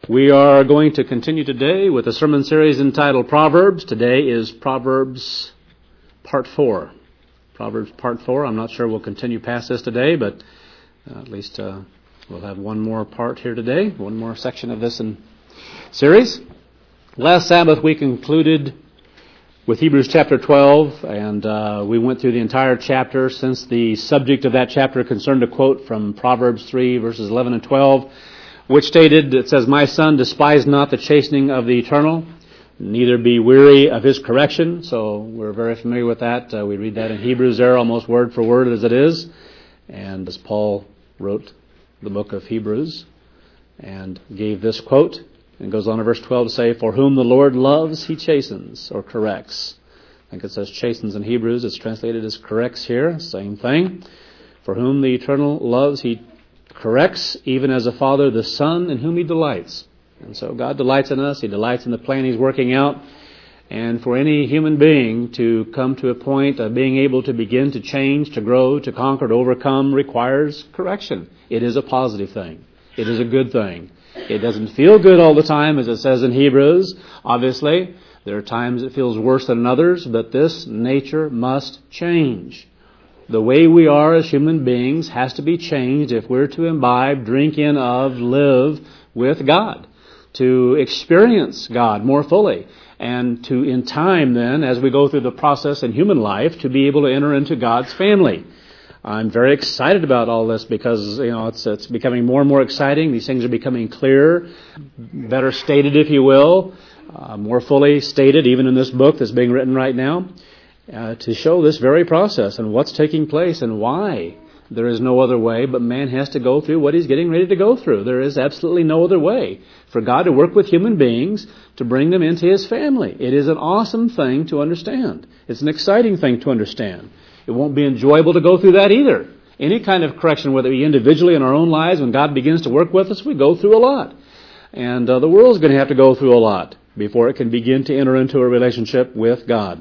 We are going to continue today with a sermon series entitled Proverbs. Today is Proverbs Part 4. Proverbs Part 4. I'm not sure we'll continue past this today, but at least we'll have one more part here today, one more section of this series. Last Sabbath we concluded with Hebrews chapter 12, and we went through the entire chapter since the subject of that chapter concerned a quote from Proverbs 3, verses 11 and 12, which stated, it says, "My son, despise not the chastening of the Eternal, neither be weary of his correction." So we're very familiar with that. We read that in Hebrews there, almost word for word as it is. And as Paul wrote the book of Hebrews and gave this quote, and goes on in verse 12 to say, "For whom the Lord loves, he chastens," or corrects. I think it says chastens in Hebrews. It's translated as corrects here. Same thing. "For whom the Eternal loves, he corrects, even as a father the son in whom he delights." And so God delights in us. He delights in the plan He's working out. And for any human being to come to a point of being able to begin to change, to grow, to conquer, to overcome requires correction. It is a positive thing. It is a good thing. It doesn't feel good all the time, as it says in Hebrews. Obviously, there are times it feels worse than others, but this nature must change. The way we are as human beings has to be changed if we're to imbibe, drink in of, live with God, to experience God more fully, and to, in time then, as we go through the process in human life, to be able to enter into God's family. I'm very excited about all this because, it's becoming more and more exciting. These things are becoming clearer, better stated, if you will, more fully stated, even in this book that's being written right now. To show this very process and what's taking place and why there is no other way, but man has to go through what he's getting ready to go through. There is absolutely no other way for God to work with human beings to bring them into His family. It is an awesome thing to understand. It's an exciting thing to understand. It won't be enjoyable to go through that either. Any kind of correction, whether it be individually in our own lives, when God begins to work with us, we go through a lot. And the world's going to have to go through a lot before it can begin to enter into a relationship with God.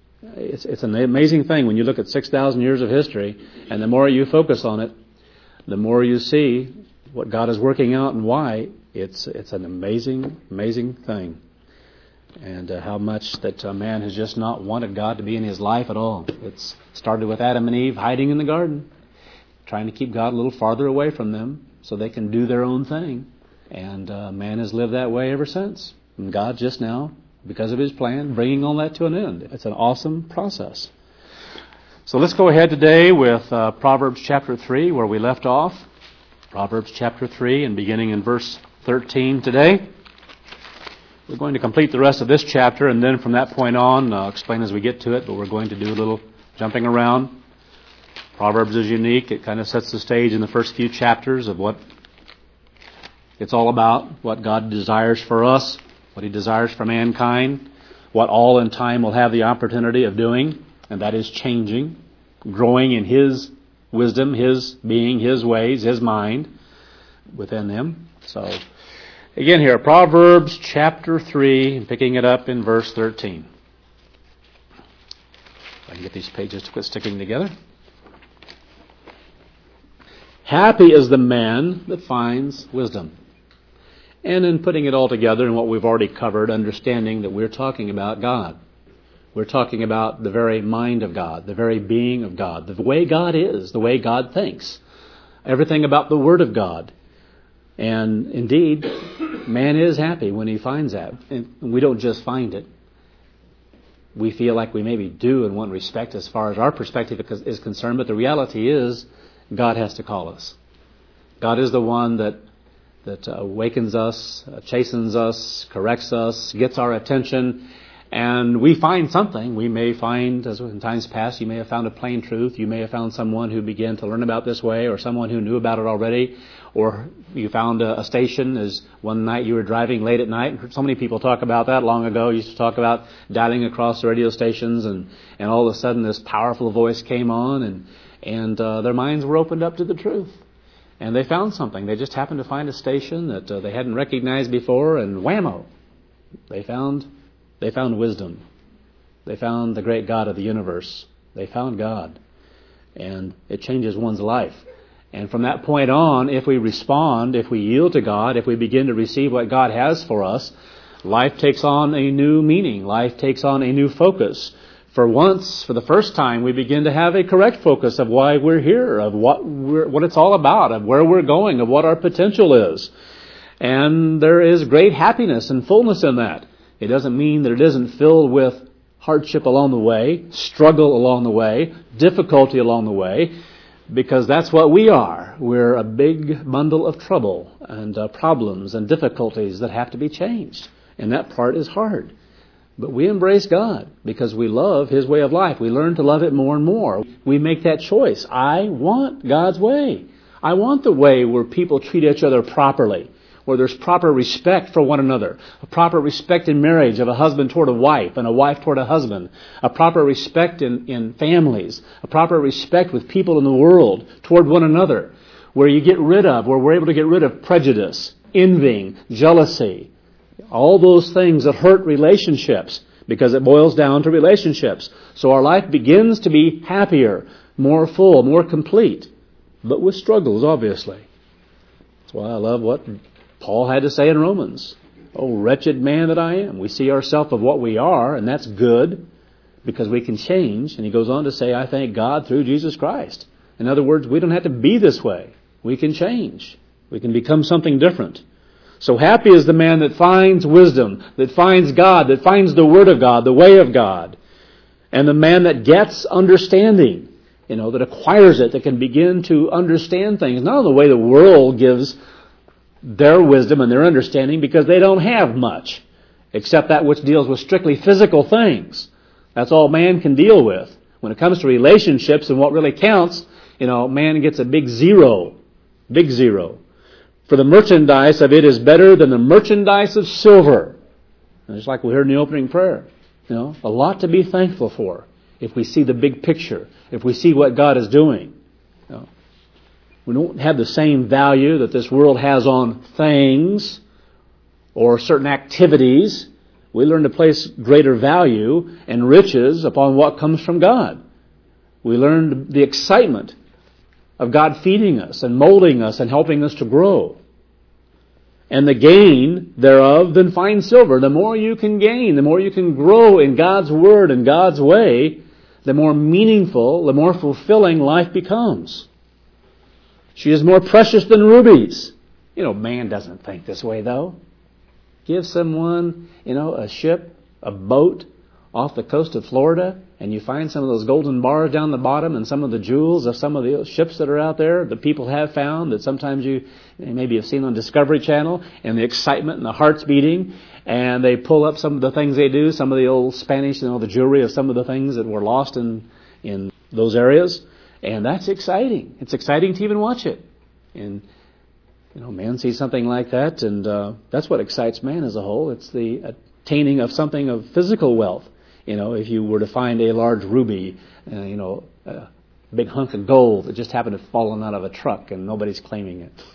It's an amazing thing when you look at 6,000 years of history, and the more you focus on it, the more you see what God is working out and why. It's an amazing, amazing thing. And how much that man has just not wanted God to be in his life at all. It's started with Adam and Eve hiding in the garden, trying to keep God a little farther away from them so they can do their own thing. And man has lived that way ever since. And God just now, because of His plan, bringing all that to an end. It's an awesome process. So let's go ahead today with Proverbs chapter 3, where we left off. Proverbs chapter 3, and beginning in verse 13 today. We're going to complete the rest of this chapter, and then from that point on, I'll explain as we get to it, but we're going to do a little jumping around. Proverbs is unique. It kind of sets the stage in the first few chapters of what it's all about, what God desires for us, what He desires for mankind, what all in time will have the opportunity of doing, and that is changing, growing in His wisdom, His being, His ways, His mind within them. So, again here, Proverbs chapter 3, picking it up in verse 13. If I can get these pages to quit sticking together. "Happy is the man that finds wisdom." And in putting it all together in what we've already covered, understanding that we're talking about God. We're talking about the very mind of God, the very being of God, the way God is, the way God thinks, everything about the Word of God. And indeed, man is happy when he finds that. And we don't just find it. We feel like we maybe do in one respect as far as our perspective is concerned, but the reality is God has to call us. God is the one that awakens us, chastens us, corrects us, gets our attention, and we find something. We may find, as in times past, you may have found a plain truth. You may have found someone who began to learn about this way, or someone who knew about it already, or you found a station as one night you were driving late at night. So many people talk about that long ago. Used to talk about dialing across the radio stations, and all of a sudden this powerful voice came on, and their minds were opened up to the truth. And they found something. They just happened to find a station that they hadn't recognized before, and whammo, they found wisdom. They found the great God of the universe. They found God. And it changes one's life. And from that point on, if we respond, if we yield to God, if we begin to receive what God has for us, life takes on a new meaning. Life takes on a new focus. For once, for the first time, we begin to have a correct focus of why we're here, of what it's all about, of where we're going, of what our potential is. And there is great happiness and fullness in that. It doesn't mean that it isn't filled with hardship along the way, struggle along the way, difficulty along the way, because that's what we are. We're a big bundle of trouble and problems and difficulties that have to be changed. And that part is hard. But we embrace God because we love His way of life. We learn to love it more and more. We make that choice. I want God's way. I want the way where people treat each other properly, where there's proper respect for one another, a proper respect in marriage of a husband toward a wife and a wife toward a husband, a proper respect in families, a proper respect with people in the world toward one another, where we're able to get rid of prejudice, envying, jealousy, all those things that hurt relationships, because it boils down to relationships. So our life begins to be happier, more full, more complete, but with struggles, obviously. That's why I love what Paul had to say in Romans. Oh, wretched man that I am. We see ourselves of what we are, and that's good, because we can change. And he goes on to say, I thank God through Jesus Christ. In other words, we don't have to be this way. We can change. We can become something different. So happy is the man that finds wisdom, that finds God, that finds the Word of God, the way of God. And the man that gets understanding, that acquires it, that can begin to understand things, not in the way the world gives their wisdom and their understanding, because they don't have much, except that which deals with strictly physical things. That's all man can deal with. When it comes to relationships and what really counts, man gets a big zero. Big zero. For the merchandise of it is better than the merchandise of silver. And just like we heard in the opening prayer. A lot to be thankful for if we see the big picture, if we see what God is doing. We don't have the same value that this world has on things or certain activities. We learn to place greater value and riches upon what comes from God. We learn the excitement of God feeding us and molding us and helping us to grow. And the gain thereof than fine silver. The more you can gain, the more you can grow in God's Word and God's way, the more meaningful, the more fulfilling life becomes. She is more precious than rubies. Man doesn't think this way, though. Give someone, a ship, a boat off the coast of Florida, and you find some of those golden bars down the bottom and some of the jewels of some of the ships that are out there that people have found that sometimes you maybe have seen on Discovery Channel, and the excitement and the hearts beating, and they pull up some of the things they do, some of the old Spanish, the jewelry of some of the things that were lost in those areas. And that's exciting. It's exciting to even watch it. And, man sees something like that, and that's what excites man as a whole. It's the attaining of something of physical wealth. If you were to find a large ruby, a big hunk of gold that just happened to have fallen out of a truck and nobody's claiming it.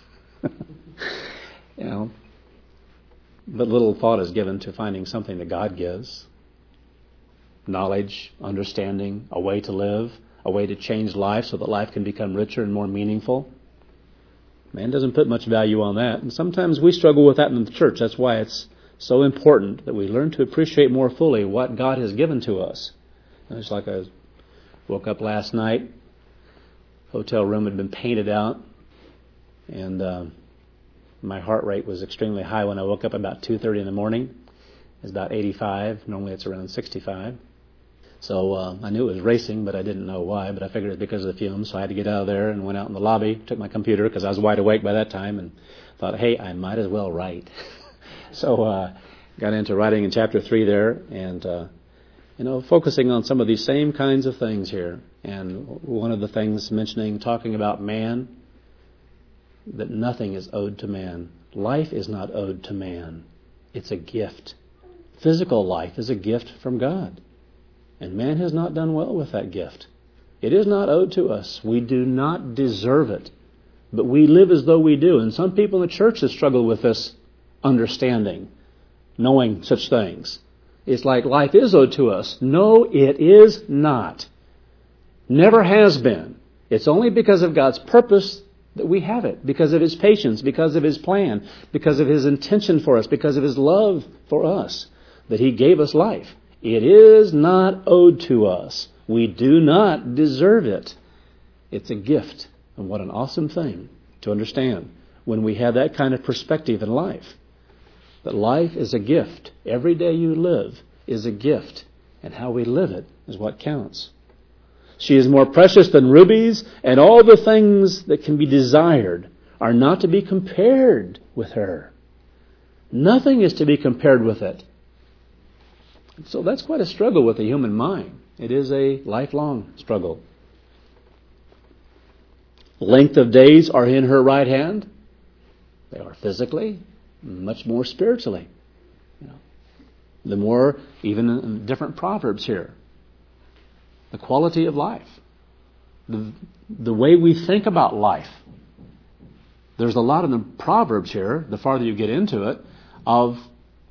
But little thought is given to finding something that God gives. Knowledge, understanding, a way to live, a way to change life so that life can become richer and more meaningful. Man doesn't put much value on that. And sometimes we struggle with that in the church. That's why it's so important that we learn to appreciate more fully what God has given to us. It's like I woke up last night. Hotel room had been painted out. And my heart rate was extremely high when I woke up about 2:30 in the morning. It's about 85. Normally it's around 65. So I knew it was racing, but I didn't know why. But I figured it was because of the fumes. So I had to get out of there and went out in the lobby, took my computer because I was wide awake by that time, and thought, hey, I might as well write. So got into writing in chapter 3 there, and focusing on some of these same kinds of things here. And one of the things talking about man, that nothing is owed to man. Life is not owed to man. It's a gift. Physical life is a gift from God. And man has not done well with that gift. It is not owed to us. We do not deserve it. But we live as though we do. And some people in the church have struggled with this understanding, knowing such things. It's like life is owed to us. No, it is not. Never has been. It's only because of God's purpose that we have it because of His patience, because of His plan, because of His intention for us, because of His love for us, that He gave us life. It is not owed to us. We do not deserve it. It's a gift. And what an awesome thing to understand when we have that kind of perspective in life. That life is a gift. Every day you live is a gift. And how we live it is what counts. She is more precious than rubies, and all the things that can be desired are not to be compared with her. Nothing is to be compared with it. So that's quite a struggle with the human mind. It is a lifelong struggle. Length of days are in her right hand. They are physically, much more spiritually. The more, even in different proverbs here, the quality of life, the way we think about life. There's a lot in the Proverbs here, the farther you get into it, of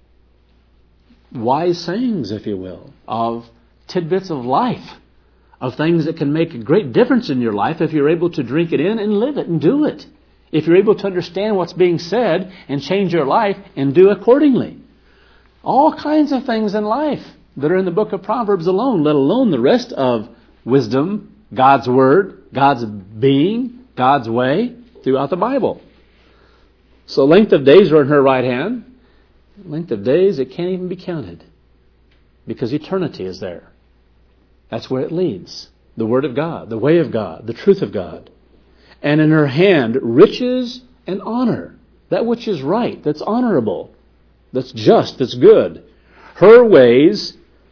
wise sayings, if you will, of tidbits of life, of things that can make a great difference in your life if you're able to drink it in and live it and do it. If you're able to understand what's being said and change your life and do accordingly. All kinds of things in life that are in the book of Proverbs alone, let alone the rest of wisdom, God's Word, God's being, God's way throughout the Bible. So length of days are in her right hand. Length of days, it can't even be counted because eternity is there. That's where it leads. The Word of God, the way of God, the truth of God. And in her hand, riches and honor. That which is right, that's honorable, that's just, that's good. Her ways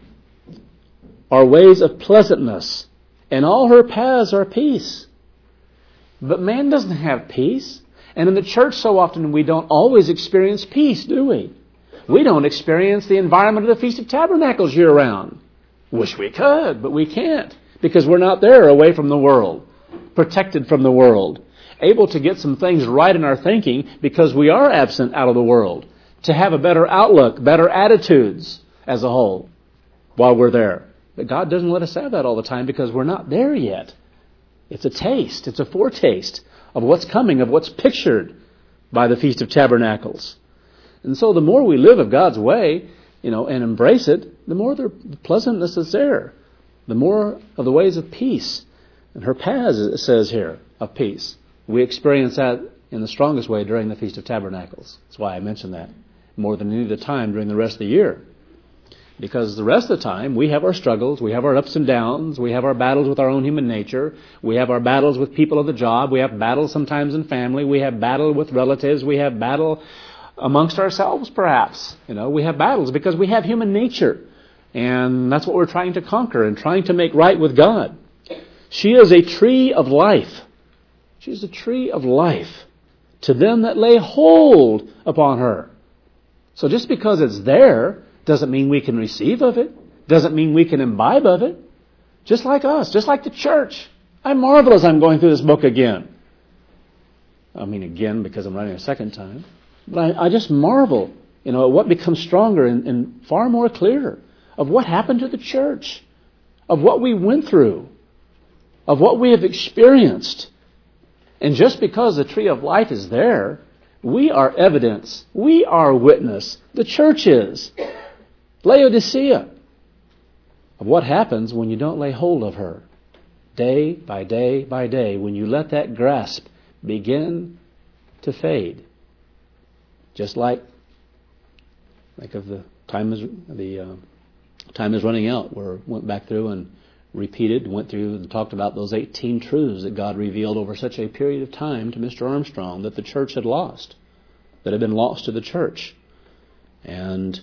are ways of pleasantness, and all her paths are peace. But man doesn't have peace. And in the church so often we don't always experience peace, do we? We don't experience the environment of the Feast of Tabernacles year-round. Wish we could, but we can't, because we're not there away from the world, protected from the world, able to get some things right in our thinking because we are absent out of the world, to have a better outlook, better attitudes as a whole while we're there. But God doesn't let us have that all the time because we're not there yet. It's a taste, it's a foretaste of what's coming, of what's pictured by the Feast of Tabernacles. And so the more we live of God's way, and embrace it, the more the pleasantness is there. The more of the ways of peace. And her paths, it says here, of peace. We experience that in the strongest way during the Feast of Tabernacles. That's why I mentioned that more than any other time during the rest of the year. Because the rest of the time, we have our struggles, we have our ups and downs, we have our battles with our own human nature, we have our battles with people of the job, we have battles sometimes in family, we have battle with relatives, we have battle amongst ourselves perhaps. We have battles because we have human nature. And that's what we're trying to conquer and trying to make right with God. She is a tree of life. She is a tree of life to them that lay hold upon her. So just because it's there doesn't mean we can receive of it. Doesn't mean we can imbibe of it. Just like us, just like the church. I marvel as I'm going through this book again. Again because I'm writing a second time. But I just marvel, at what becomes stronger and far more clear of what happened to the church, of what we went through, of what we have experienced. And just because the tree of life is there, we are evidence. We are witness. The church is. Laodicea. Of what happens when you don't lay hold of her. Day by day by day, when you let that grasp begin to fade. Just like of the time is running out, where we went back through and went through and talked about those 18 truths that God revealed over such a period of time to Mr. Armstrong that the church had lost, that had been lost to the church. And,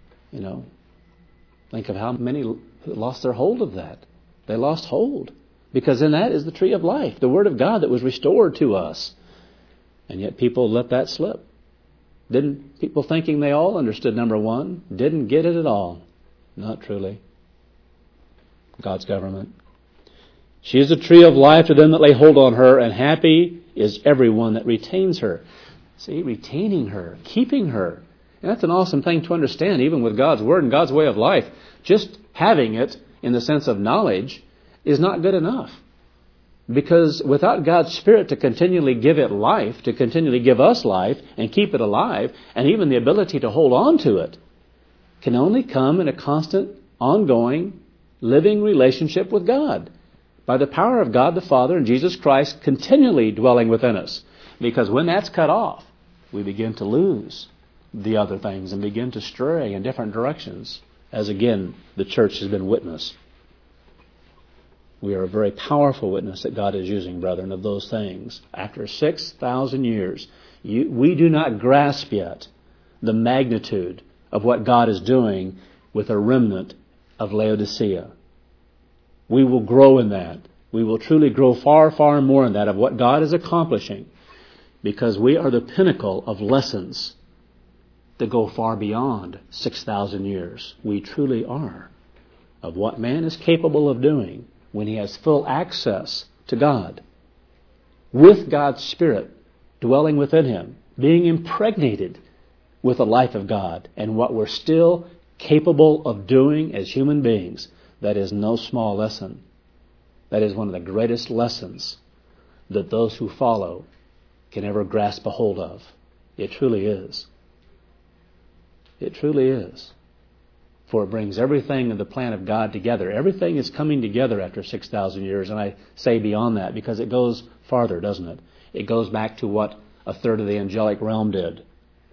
think of how many lost their hold of that. They lost hold because in that is the tree of life, the Word of God that was restored to us. And yet people let that slip. People thinking they all understood number one, didn't get it at all. Not truly. God's government. She is a tree of life to them that lay hold on her, and happy is everyone that retains her. See, retaining her, keeping her. And that's an awesome thing to understand, even with God's Word and God's way of life. Just having it in the sense of knowledge is not good enough. Because without God's Spirit to continually give it life, to continually give us life and keep it alive, and even the ability to hold on to it, can only come in a constant, ongoing, living relationship with God, by the power of God the Father and Jesus Christ continually dwelling within us. Because when that's cut off, we begin to lose the other things and begin to stray in different directions, as again the church has been witness. We are a very powerful witness that God is using, brethren, of those things. After 6,000 years, we do not grasp yet the magnitude of what God is doing with a remnant of Laodicea. We will grow in that. We will truly grow far, far more in that of what God is accomplishing, because we are the pinnacle of lessons that go far beyond 6,000 years. We truly are, of what man is capable of doing when he has full access to God, with God's Spirit dwelling within him, being impregnated with the life of God, and what we're still capable of doing as human beings. That is no small lesson. That is one of the greatest lessons that those who follow can ever grasp a hold of. It truly is. It truly is. For it brings everything in the plan of God together. Everything is coming together after 6,000 years. And I say beyond that because it goes farther, doesn't it? It goes back to what a third of the angelic realm did.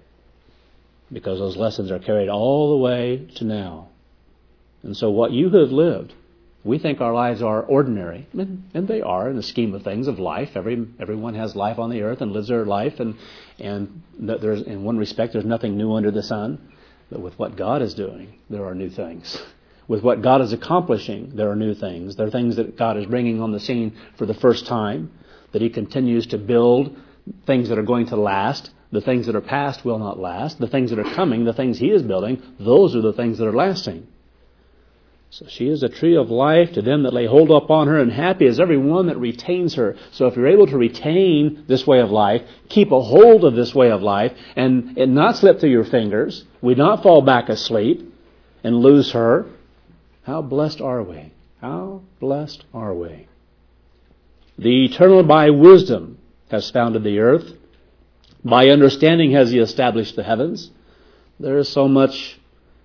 Because those lessons are carried all the way to now. And so what you have lived, we think our lives are ordinary. And they are in the scheme of things of life. Everyone has life on the earth and lives their life. And there's, in one respect, there's nothing new under the sun. But with what God is doing, there are new things. With what God is accomplishing, there are new things. There are things that God is bringing on the scene for the first time, that He continues to build, things that are going to last. The things that are past will not last. The things that are coming, the things He is building, those are the things that are lasting. So she is a tree of life to them that lay hold upon her, and happy is every one that retains her. So if you're able to retain this way of life, keep a hold of this way of life, and not slip through your fingers, we not fall back asleep and lose her, how blessed are we? How blessed are we? The Eternal by wisdom has founded the earth. By understanding has He established the heavens. There is so much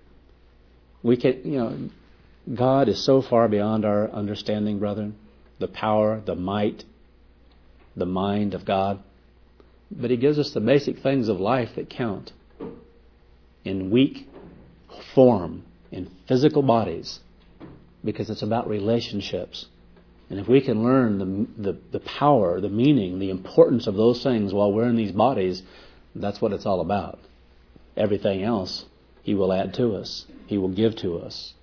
we can, God is so far beyond our understanding, brethren. The power, the might, the mind of God. But He gives us the basic things of life that count in weak form, in physical bodies, because it's about relationships. And if we can learn the power, the meaning, the importance of those things while we're in these bodies, that's what it's all about. Everything else He will add to us. He will give to us.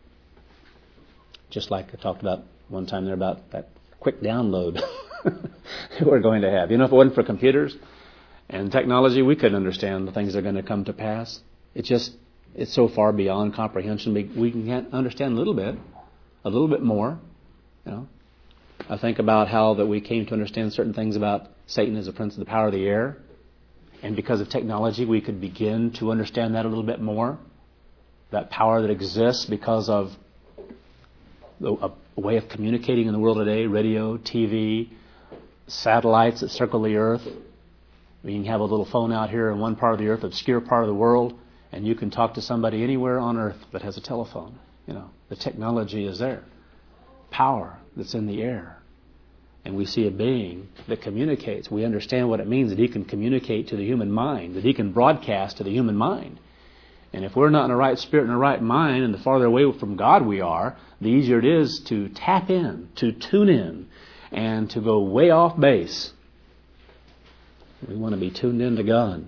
Just like I talked about one time there about that quick download we're going to have. If it wasn't for computers and technology, we couldn't understand the things that are going to come to pass. It's so far beyond comprehension. We can understand a little bit more. I think about how that we came to understand certain things about Satan as a prince of the power of the air. And because of technology, we could begin to understand that a little bit more. That power that exists because of a way of communicating in the world today, radio, TV, satellites that circle the earth. You can have a little phone out here in one part of the earth, obscure part of the world, and you can talk to somebody anywhere on earth that has a telephone. The technology is there. Power that's in the air. And we see a being that communicates. We understand what it means that He can communicate to the human mind, that He can broadcast to the human mind. And if we're not in the right spirit and the right mind, and the farther away from God we are, the easier it is to tap in, to tune in, and to go way off base. We want to be tuned in to God.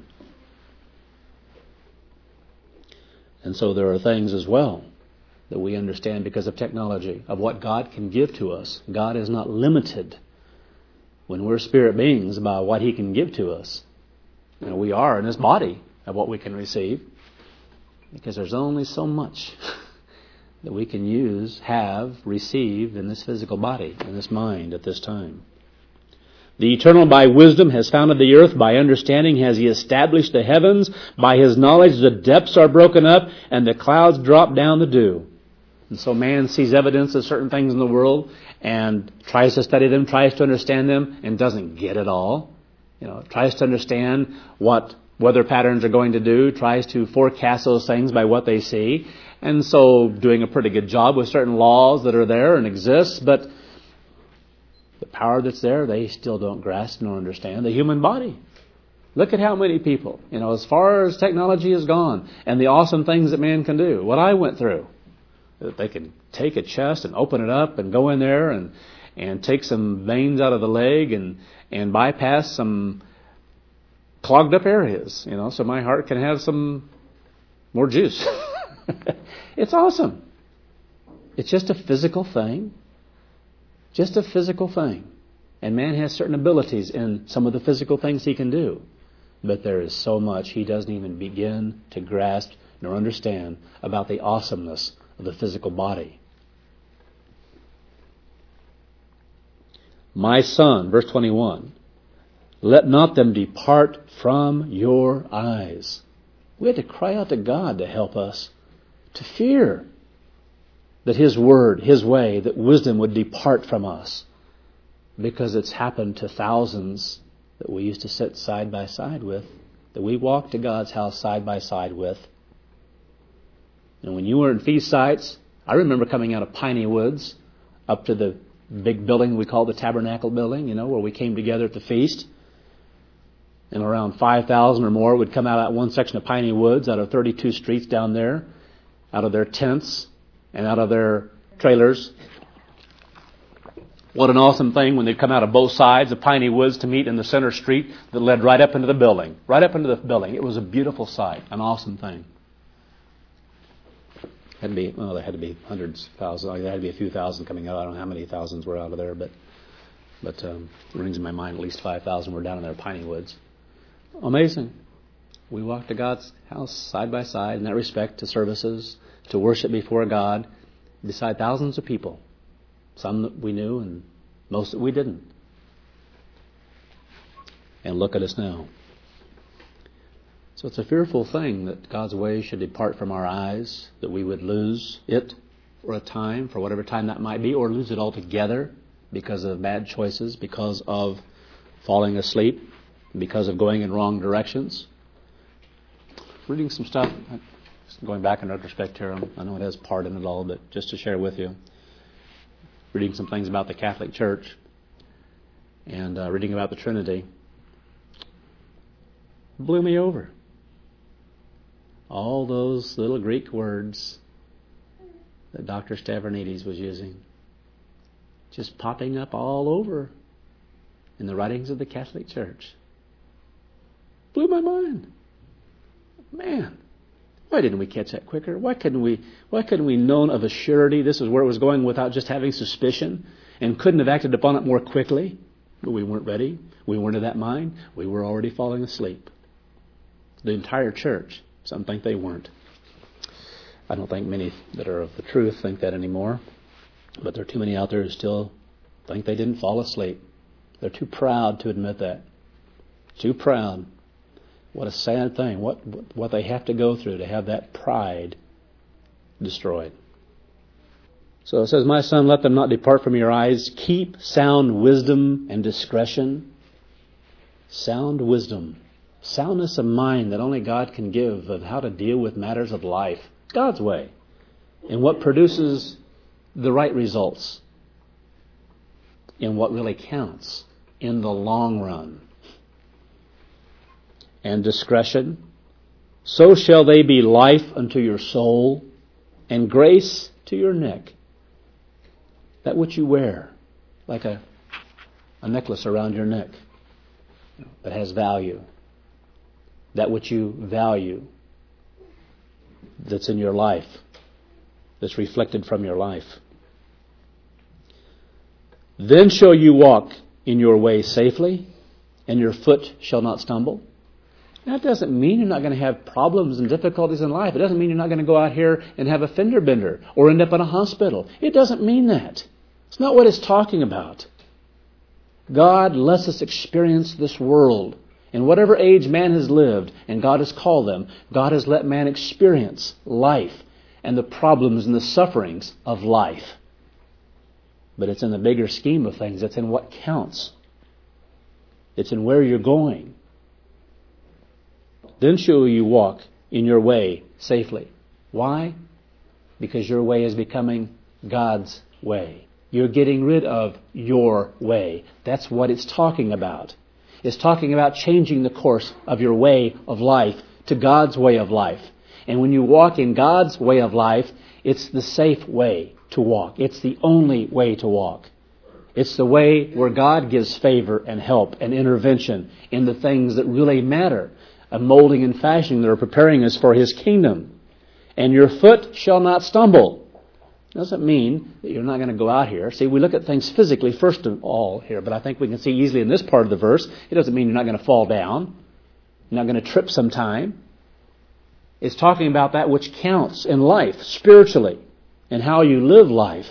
And so there are things as well that we understand because of technology, of what God can give to us. God is not limited when we're spirit beings by what He can give to us. We are in this body of what we can receive, because there's only so much that we can have received in this physical body, in this mind at this time. The Eternal by wisdom has founded the earth. By understanding has He established the heavens. By His knowledge the depths are broken up, and the clouds drop down the dew. And so man sees evidence of certain things in the world and tries to study them, tries to understand them, and doesn't get it all. Tries to understand what weather patterns are going to do, tries to forecast those things by what they see. And so doing a pretty good job with certain laws that are there and exist, but the power that's there, they still don't grasp nor understand. The human body. Look at how many people, as far as technology has gone and the awesome things that man can do. What I went through. That they can take a chest and open it up and go in there and take some veins out of the leg and bypass some clogged up areas, so my heart can have some more juice. It's awesome. It's just a physical thing. Just a physical thing. And man has certain abilities in some of the physical things he can do. But there is so much he doesn't even begin to grasp nor understand about the awesomeness of the physical body. My son, verse 21, let not them depart from your eyes. We had to cry out to God to help us to fear that His word, His way, that wisdom would depart from us, because it's happened to thousands that we used to sit side by side with, that we walked to God's house side by side with. And when you were in feast sites, I remember coming out of Piney Woods up to the big building we call the Tabernacle Building, where we came together at the feast. And around 5,000 or more would come out at one section of Piney Woods, out of 32 streets down there, out of their tents and out of their trailers. What an awesome thing when they'd come out of both sides of Piney Woods to meet in the center street that led right up into the building. Right up into the building. It was a beautiful sight, an awesome thing. There had to be hundreds, thousands. There had to be a few thousand coming out. I don't know how many thousands were out of there, but it rings in my mind at least 5,000 were down in there at Piney Woods. Amazing. We walked to God's house side by side in that respect, to services, to worship before God, beside thousands of people. Some that we knew and most that we didn't. And look at us now. So it's a fearful thing that God's ways should depart from our eyes, that we would lose it for a time, for whatever time that might be, or lose it altogether because of bad choices, because of falling asleep, because of going in wrong directions. Reading some stuff, going back in retrospect here, I know it has part in it all, but just to share with you. Reading some things about the Catholic Church and reading about the Trinity. Blew me over. All those little Greek words that Dr. Stavronidis was using, just popping up all over in the writings of the Catholic Church. Blew my mind. Man, why didn't we catch that quicker? Why couldn't we known of a surety this is where it was going without just having suspicion, and couldn't have acted upon it more quickly? But we weren't ready. We weren't of that mind. We were already falling asleep. The entire church. Some think they weren't. I don't think many that are of the truth think that anymore. But there are too many out there who still think they didn't fall asleep. They're too proud to admit that. Too proud. What a sad thing. What they have to go through to have that pride destroyed. So it says, my son, let them not depart from your eyes. Keep sound wisdom and discretion. Sound wisdom. Soundness of mind that only God can give of how to deal with matters of life. God's way. And what produces the right results. In what really counts in the long run. And discretion. So shall they be life unto your soul and grace to your neck. That which you wear, like a necklace around your neck that has value. That which you value, that's in your life, that's reflected from your life. Then shall you walk in your way safely, and your foot shall not stumble. That doesn't mean you're not going to have problems and difficulties in life. It doesn't mean you're not going to go out here and have a fender bender or end up in a hospital. It doesn't mean that. It's not what it's talking about. God lets us experience this world. In whatever age man has lived, and God has called them, God has let man experience life and the problems and the sufferings of life. But it's in the bigger scheme of things. It's in what counts. It's in where you're going. Then shall you walk in your way safely. Why? Because your way is becoming God's way. You're getting rid of your way. That's what it's talking about. It's talking about changing the course of your way of life to God's way of life. And when you walk in God's way of life, it's the safe way to walk. It's the only way to walk. It's the way where God gives favor and help and intervention in the things that really matter, a molding and fashioning that are preparing us for His kingdom. And your foot shall not stumble. Doesn't mean that you're not going to go out here. See, we look at things physically first of all here, but I think we can see easily in this part of the verse, it doesn't mean you're not going to fall down. You're not going to trip sometime. It's talking about that which counts in life, spiritually, and how you live life.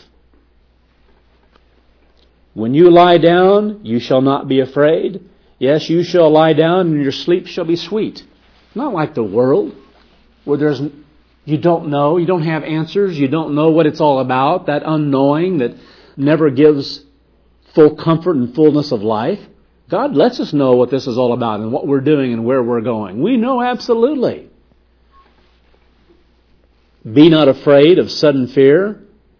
When you lie down, you shall not be afraid. Yes, you shall lie down, and your sleep shall be sweet. Not like the world, where you don't know, you don't have answers, you don't know what it's all about, that unknowing that never gives full comfort and fullness of life. God lets us know what this is all about and what we're doing and where we're going. We know absolutely. Be not afraid of sudden fear,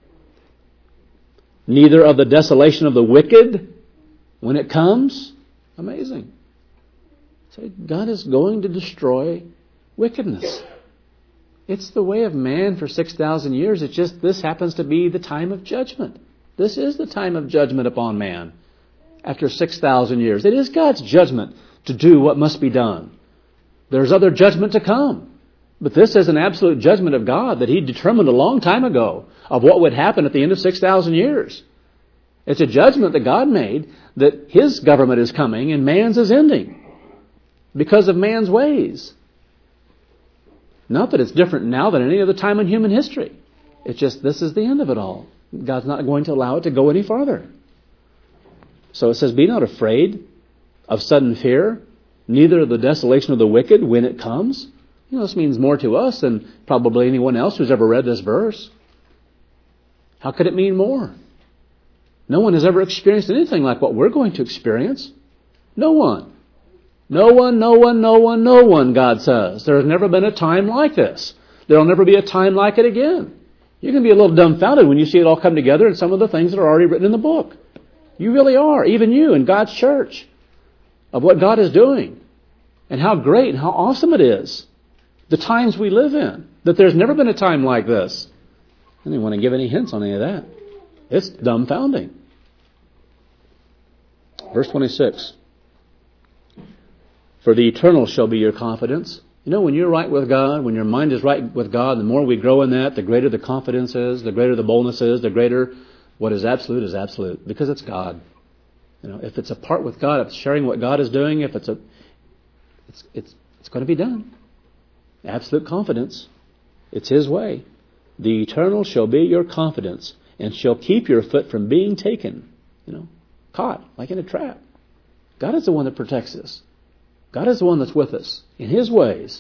neither of the desolation of the wicked when it comes. Amazing. So God is going to destroy wickedness. It's the way of man for 6,000 years. It's just this happens to be the time of judgment. This is the time of judgment upon man after 6,000 years. It is God's judgment to do what must be done. There's other judgment to come. But this is an absolute judgment of God that He determined a long time ago of what would happen at the end of 6,000 years. It's a judgment that God made that His government is coming and man's is ending because of man's ways. Not that it's different now than any other time in human history. It's just this is the end of it all. God's not going to allow it to go any farther. So it says, be not afraid of sudden fear, neither of the desolation of the wicked when it comes. You know, this means more to us than probably anyone else who's ever read this verse. How could it mean more? No one has ever experienced anything like what we're going to experience. No one. No one, God says. There has never been a time like this. There will never be a time like it again. You can be a little dumbfounded when you see it all come together and some of the things that are already written in the book. You really are, even you in God's church, of what God is doing and how great and how awesome it is. The times we live in, that there's never been a time like this. I didn't want to give any hints on any of that. It's dumbfounding. Verse 26. For the eternal shall be your confidence. You know, when you're right with God, when your mind is right with God, the more we grow in that, the greater the confidence is, the greater the boldness is, the greater what is absolute, because it's God. You know, if it's a part with God, if it's sharing what God is doing, if it's going to be done. Absolute confidence. It's His way. The eternal shall be your confidence, and shall keep your foot from being taken, caught like in a trap. God is the one that protects us. God is the one that's with us in His ways.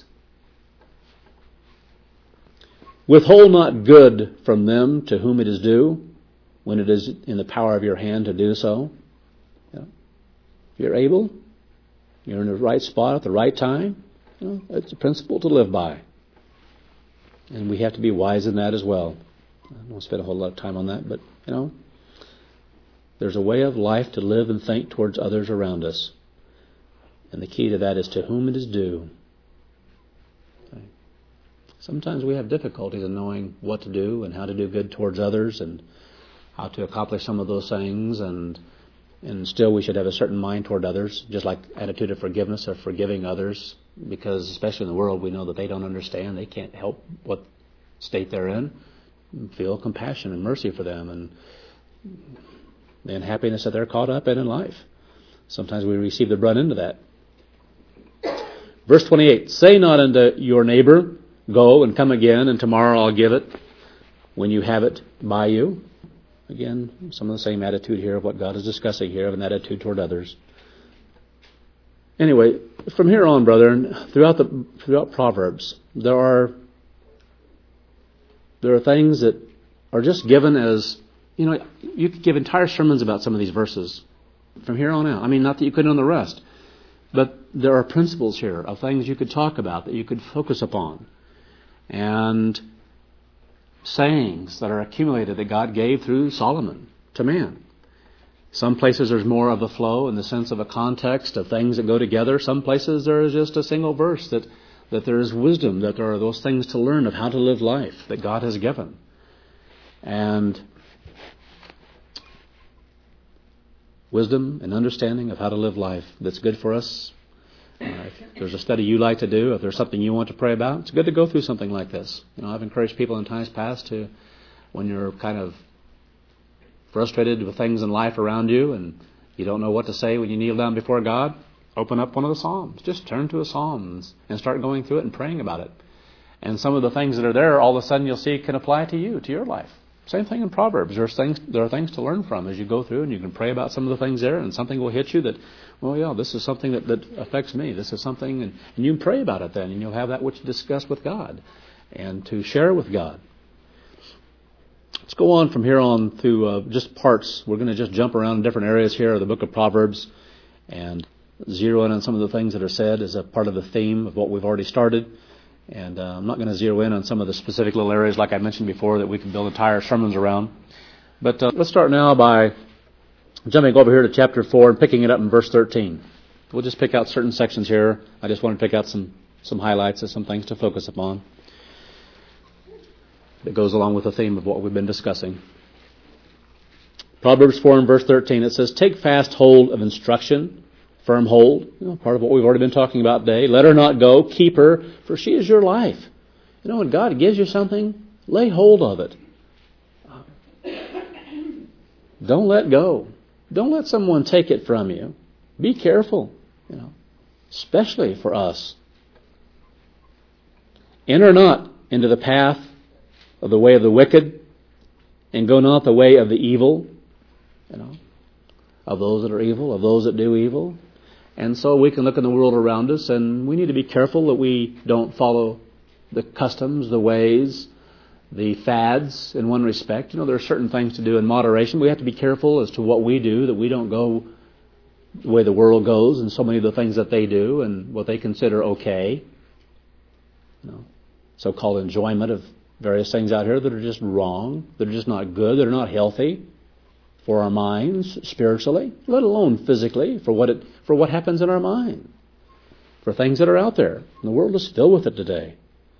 Withhold not good from them to whom it is due, when it is in the power of your hand to do so. If you're able, you're in the right spot at the right time. It's a principle to live by. And we have to be wise in that as well. I don't want to spend a whole lot of time on that, but, there's a way of life to live and think towards others around us. And the key to that is to whom it is due. Okay. Sometimes we have difficulties in knowing what to do and how to do good towards others and how to accomplish some of those things. And still we should have a certain mind toward others, just like attitude of forgiveness or forgiving others. Because especially in the world, we know that they don't understand. They can't help what state they're in. Feel compassion and mercy for them and the unhappiness that they're caught up in life. Sometimes we receive the brunt into that. Verse 28, say not unto your neighbor, go and come again, and tomorrow I'll give it when you have it by you. Again, some of the same attitude here of what God is discussing here, of an attitude toward others. Anyway, from here on, brethren, throughout Proverbs, there's There are things that are just given as, you could give entire sermons about some of these verses from here on out. I mean, not that you couldn't on the rest, but there are principles here of things you could talk about that you could focus upon. And sayings that are accumulated that God gave through Solomon to man. Some places there's more of the flow in the sense of a context of things that go together. Some places there is just a single verse that there is wisdom, that there are those things to learn of how to live life that God has given. And wisdom and understanding of how to live life that's good for us. If there's a study you like to do, if there's something you want to pray about, it's good to go through something like this. I've encouraged people in times past to, when you're kind of frustrated with things in life around you and you don't know what to say when you kneel down before God, open up one of the Psalms. Just turn to a Psalm and start going through it and praying about it. And some of the things that are there, all of a sudden you'll see can apply to you, to your life. Same thing in Proverbs. There are things to learn from as you go through, and you can pray about some of the things there, and something will hit you that, well, yeah, this is something that affects me. This is something, and you can pray about it then, and you'll have that which to discuss with God and to share with God. Let's go on from here on through just parts. We're going to just jump around in different areas here of the book of Proverbs and zero in on some of the things that are said as a part of the theme of what we've already started. And I'm not going to zero in on some of the specific little areas like I mentioned before that we can build entire sermons around. But let's start now by jumping over here to chapter 4 and picking it up in verse 13. We'll just pick out certain sections here. I just want to pick out some highlights of some things to focus upon that goes along with the theme of what we've been discussing. Proverbs 4 and verse 13, it says, "Take fast hold of instruction, firm hold," part of what we've already been talking about today. "Let her not go, keep her, for she is your life." When God gives you something, lay hold of it. Don't let go. Don't let someone take it from you. Be careful, especially for us. "Enter not into the path of the way of the wicked, and go not the way of the evil," of those that are evil, of those that do evil. And so we can look in the world around us, and we need to be careful that we don't follow the customs, the ways, the fads in one respect. There are certain things to do in moderation. We have to be careful as to what we do, that we don't go the way the world goes and so many of the things that they do and what they consider okay. So-called enjoyment of various things out here that are just wrong, that are just not good, that are not healthy for our minds spiritually, let alone physically, for what happens in our mind, for things that are out there. And the world is filled with it today.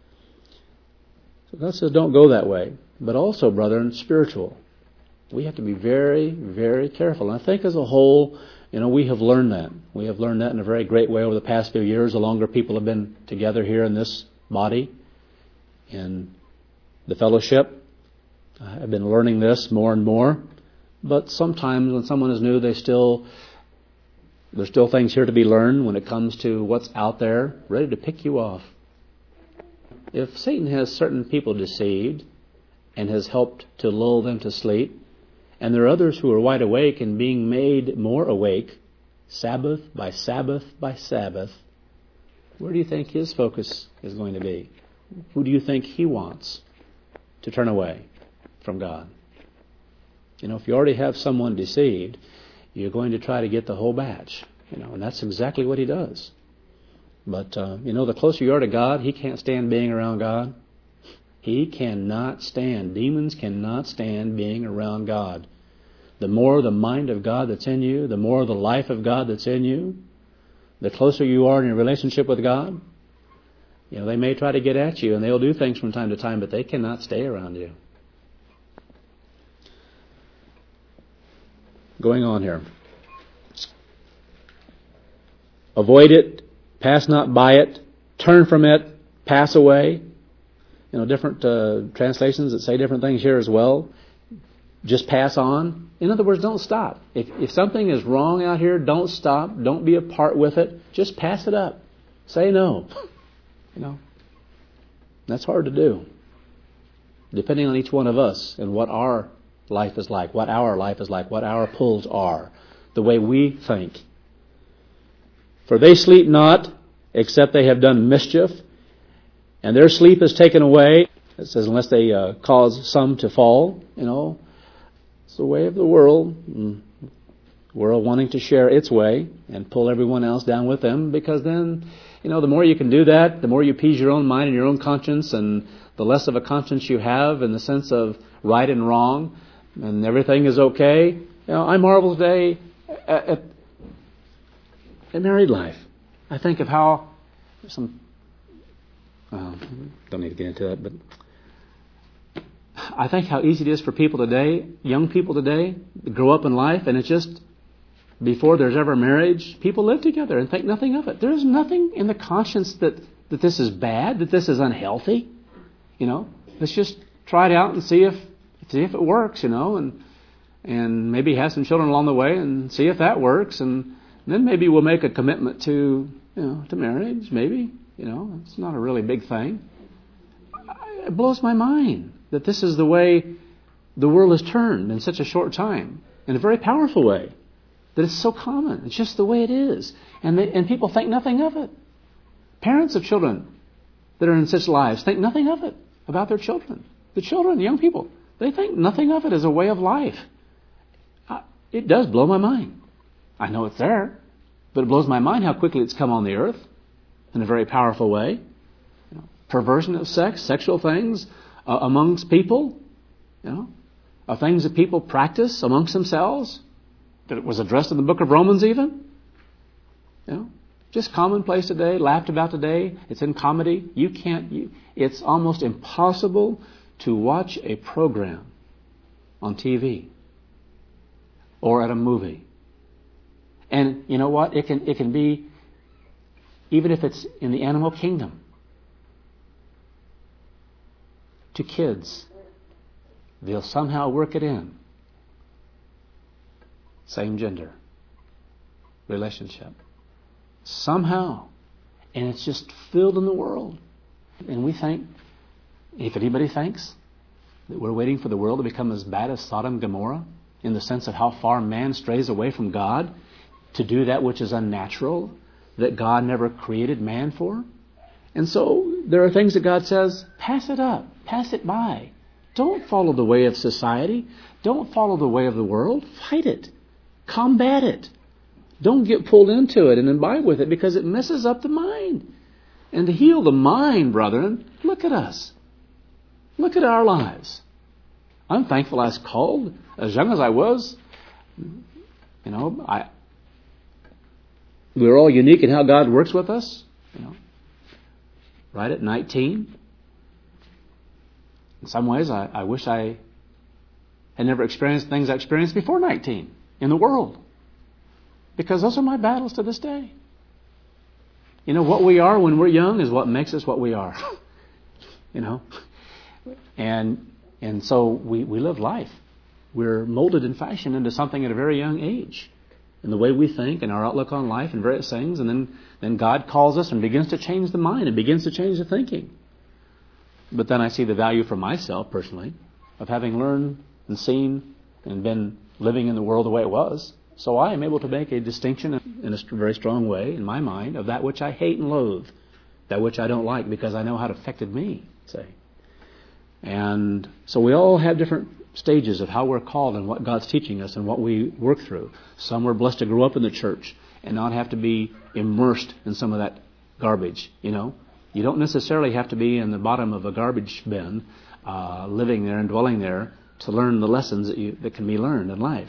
So God says don't go that way. But also, brethren, spiritual. We have to be very, very careful. And I think as a whole, we have learned that. We have learned that in a very great way over the past few years. The longer people have been together here in this body, in the fellowship, I've been learning this more and more. But sometimes when someone is new, there's still things here to be learned when it comes to what's out there, ready to pick you off. If Satan has certain people deceived and has helped to lull them to sleep, and there are others who are wide awake and being made more awake, Sabbath by Sabbath by Sabbath, where do you think his focus is going to be? Who do you think he wants to turn away from God? If you already have someone deceived, you're going to try to get the whole batch. And that's exactly what he does. But, the closer you are to God, he can't stand being around God. He cannot stand. Demons cannot stand being around God. The more the mind of God that's in you, the more the life of God that's in you, the closer you are in your relationship with God, they may try to get at you, and they'll do things from time to time, but they cannot stay around you. Going on here. Avoid it, pass not by it, turn from it, pass away. Different translations that say different things here as well. Just pass on. In other words, don't stop. If something is wrong out here, don't stop. Don't be a part with it. Just pass it up. Say no. That's hard to do. Depending on each one of us and what our life is like, what our life is like, what our pulls are, the way we think. "For they sleep not, except they have done mischief, and their sleep is taken away. It says, unless they cause some to fall, it's the way of the world. World wanting to share its way and pull everyone else down with them, because then, the more you can do that, the more you appease your own mind and your own conscience, and the less of a conscience you have in the sense of right and wrong, and everything is okay. I marvel today at married life. I think of how don't need to get into that, but I think how easy it is for people today, young people today, to grow up in life, and it's just, before there's ever marriage, people live together and think nothing of it. There is nothing in the conscience that this is bad, that this is unhealthy. Let's just try it out and see if it works, and maybe have some children along the way and see if that works, and then maybe we'll make a commitment to marriage. Maybe, it's not a really big thing. It blows my mind that this is the way the world has turned in such a short time, in a very powerful way. That it's so common. It's just the way it is. And people think nothing of it. Parents of children that are in such lives think nothing of it about their children. The children, the young people, they think nothing of it as a way of life. It does blow my mind. I know it's there, but it blows my mind how quickly it's come on the earth in a very powerful way. Perversion of sex, sexual things amongst people, of things that people practice amongst themselves. That it was addressed in the book of Romans even. Just commonplace today, laughed about today. It's in comedy. It's almost impossible to watch a program on TV or at a movie. And you know what? It can be, even if it's in the animal kingdom, to kids. They'll somehow work it in. Same gender relationship. Somehow. And it's just filled in the world. And we think, if anybody thinks that we're waiting for the world to become as bad as Sodom and Gomorrah, in the sense of how far man strays away from God to do that which is unnatural, that God never created man for. And so there are things that God says, pass it up, pass it by. Don't follow the way of society. Don't follow the way of the world. Fight it. Combat it. Don't get pulled into it and imbibe with it, because it messes up the mind. And to heal the mind, brethren, look at us. Look at our lives. I'm thankful I was called as young as I was. We're all unique in how God works with us. Right at 19. In some ways, I wish I had never experienced things I experienced before 19 in the world. Because those are my battles to this day. What we are when we're young is what makes us what we are. And so we live life. We're molded and fashioned into something at a very young age. In the way we think and our outlook on life and various things. And then God calls us and begins to change the mind and begins to change the thinking. But then I see the value for myself personally of having learned and seen and been living in the world the way it was. So I am able to make a distinction in a very strong way in my mind of that which I hate and loathe, that which I don't like, because I know how it affected me, say. And so we all have different stages of how we're called and what God's teaching us and what we work through. Some were blessed to grow up in the church and not have to be immersed in some of that garbage, You don't necessarily have to be in the bottom of a garbage bin, living there and dwelling there to learn the lessons that can be learned in life.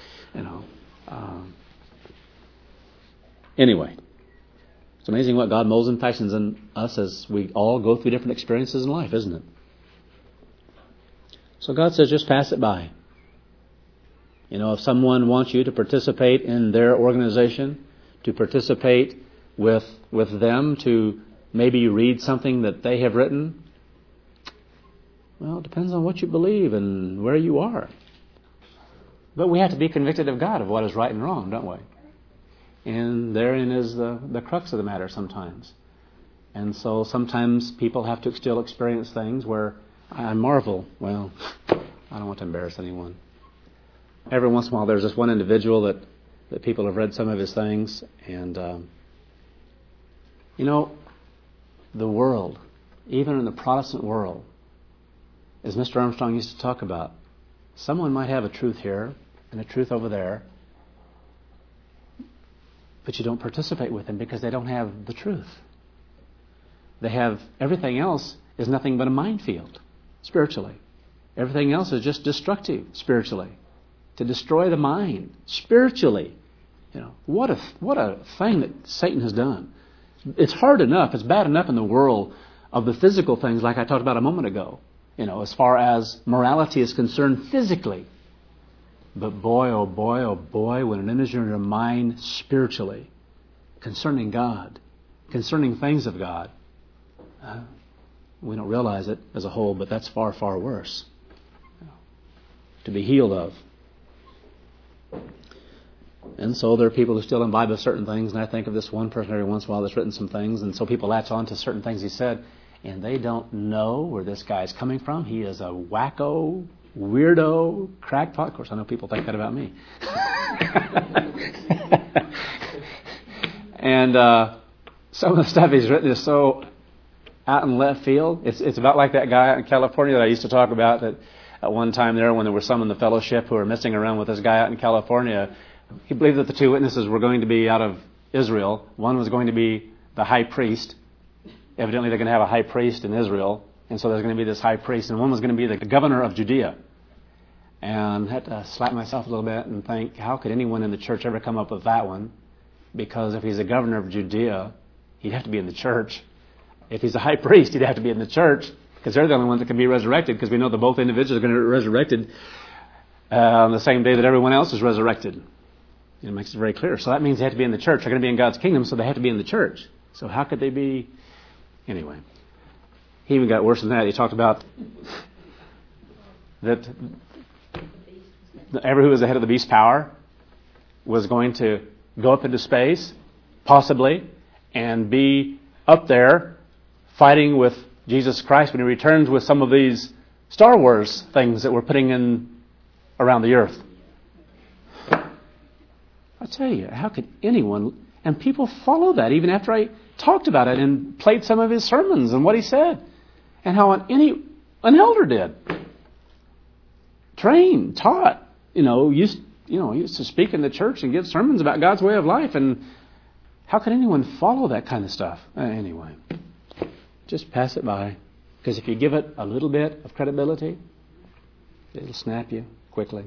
Anyway, it's amazing what God molds and fashions in us as we all go through different experiences in life, isn't it? So God says, just pass it by. If someone wants you to participate in their organization, to participate with them, to maybe read something that they have written, well, it depends on what you believe and where you are. But we have to be convicted of God of what is right and wrong, don't we? And therein is the crux of the matter sometimes. And so sometimes people have to still experience things where I marvel. Well, I don't want to embarrass anyone. Every once in a while there's this one individual that people have read some of his things. And, the world, even in the Protestant world, as Mr. Armstrong used to talk about, someone might have a truth here and a truth over there, but you don't participate with them because they don't have the truth. They have everything else is nothing but a minefield spiritually. Everything else is just destructive spiritually, to destroy the mind spiritually. What a thing that Satan has done. It's hard enough, it's bad enough in the world of the physical things like I talked about a moment ago, as far as morality is concerned physically. But boy, oh boy, oh boy, when it enters your mind spiritually, concerning God, concerning things of God, we don't realize it as a whole, but that's far, far worse to be healed of. And so there are people who still imbibe of certain things, and I think of this one person every once in a while that's written some things, and so people latch on to certain things he said, and they don't know where this guy's coming from. He is a wacko, weirdo, crackpot. Of course, I know people think that about me. And some of the stuff he's written is so out in left field. It's about like that guy out in California that I used to talk about, that at one time there when there were some in the fellowship who were messing around with this guy out in California. He believed that the two witnesses were going to be out of Israel. One was going to be the high priest. Evidently they're going to have a high priest in Israel, and so there's going to be this high priest, and one was going to be the governor of Judea. And I had to slap myself a little bit and think, how could anyone in the church ever come up with that one? Because if he's the governor of Judea, he'd have to be in the church. If he's a high priest, he'd have to be in the church, because they're the only ones that can be resurrected, because we know that both individuals are going to be resurrected on the same day that everyone else is resurrected. It makes it very clear. So that means they have to be in the church. They're going to be in God's kingdom, so they have to be in the church. So how could they be? Anyway, he even got worse than that. He talked about that who was the head of the beast power was going to go up into space, possibly, and be up there fighting with Jesus Christ when he returns with some of these Star Wars things that we're putting in around the earth. I tell you, how could anyone, and people follow that even after I talked about it and played some of his sermons and what he said, and how an elder did. Trained, taught, used to speak in the church and give sermons about God's way of life, and how could anyone follow that kind of stuff? Anyway, just pass it by, because if you give it a little bit of credibility, it'll snap you quickly.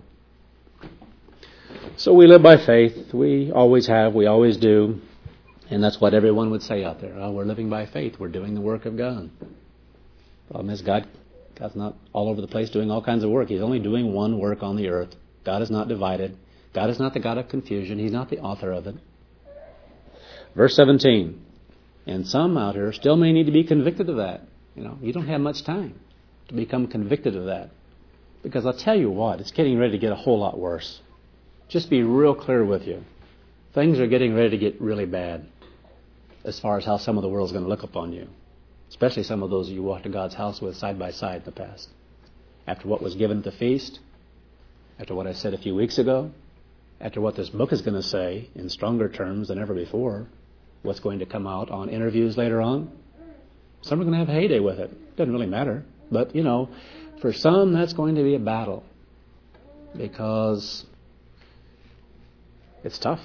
So we live by faith. We always have. We always do. And that's what everyone would say out there. Oh, we're living by faith. We're doing the work of God. Problem is, God's not all over the place doing all kinds of work. He's only doing one work on the earth. God is not divided. God is not the God of confusion. He's not the author of it. Verse 17. And some out here still may need to be convicted of that. You don't have much time to become convicted of that. Because I'll tell you what, it's getting ready to get a whole lot worse. Just be real clear with you. Things are getting ready to get really bad as far as how some of the world is going to look upon you. Especially some of those you walked to God's house with side by side in the past. After what was given at the feast, after what I said a few weeks ago, after what this book is going to say in stronger terms than ever before, what's going to come out on interviews later on, some are going to have a heyday with it. Doesn't really matter. But, for some that's going to be a battle. Because it's tough.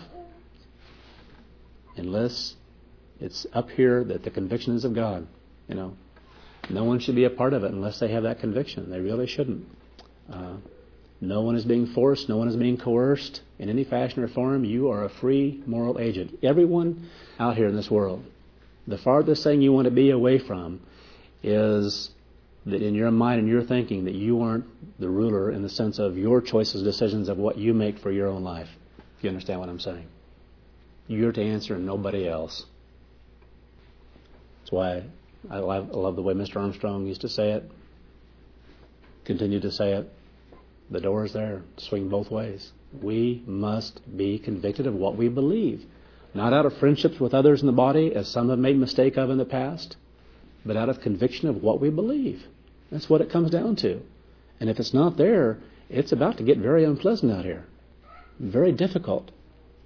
Unless it's up here that the conviction is of God. No one should be a part of it unless they have that conviction. They really shouldn't. No one is being forced. No one is being coerced in any fashion or form. You are a free moral agent. Everyone out here in this world, the farthest thing you want to be away from is that in your mind and your thinking that you aren't the ruler in the sense of your choices, decisions of what you make for your own life. If you understand what I'm saying. You're to answer and nobody else. That's why I love the way Mr. Armstrong used to say it. Continue to say it. The door is there. Swing both ways. We must be convicted of what we believe. Not out of friendships with others in the body, as some have made mistake of in the past, but out of conviction of what we believe. That's what it comes down to. And if it's not there, it's about to get very unpleasant out here. Very difficult.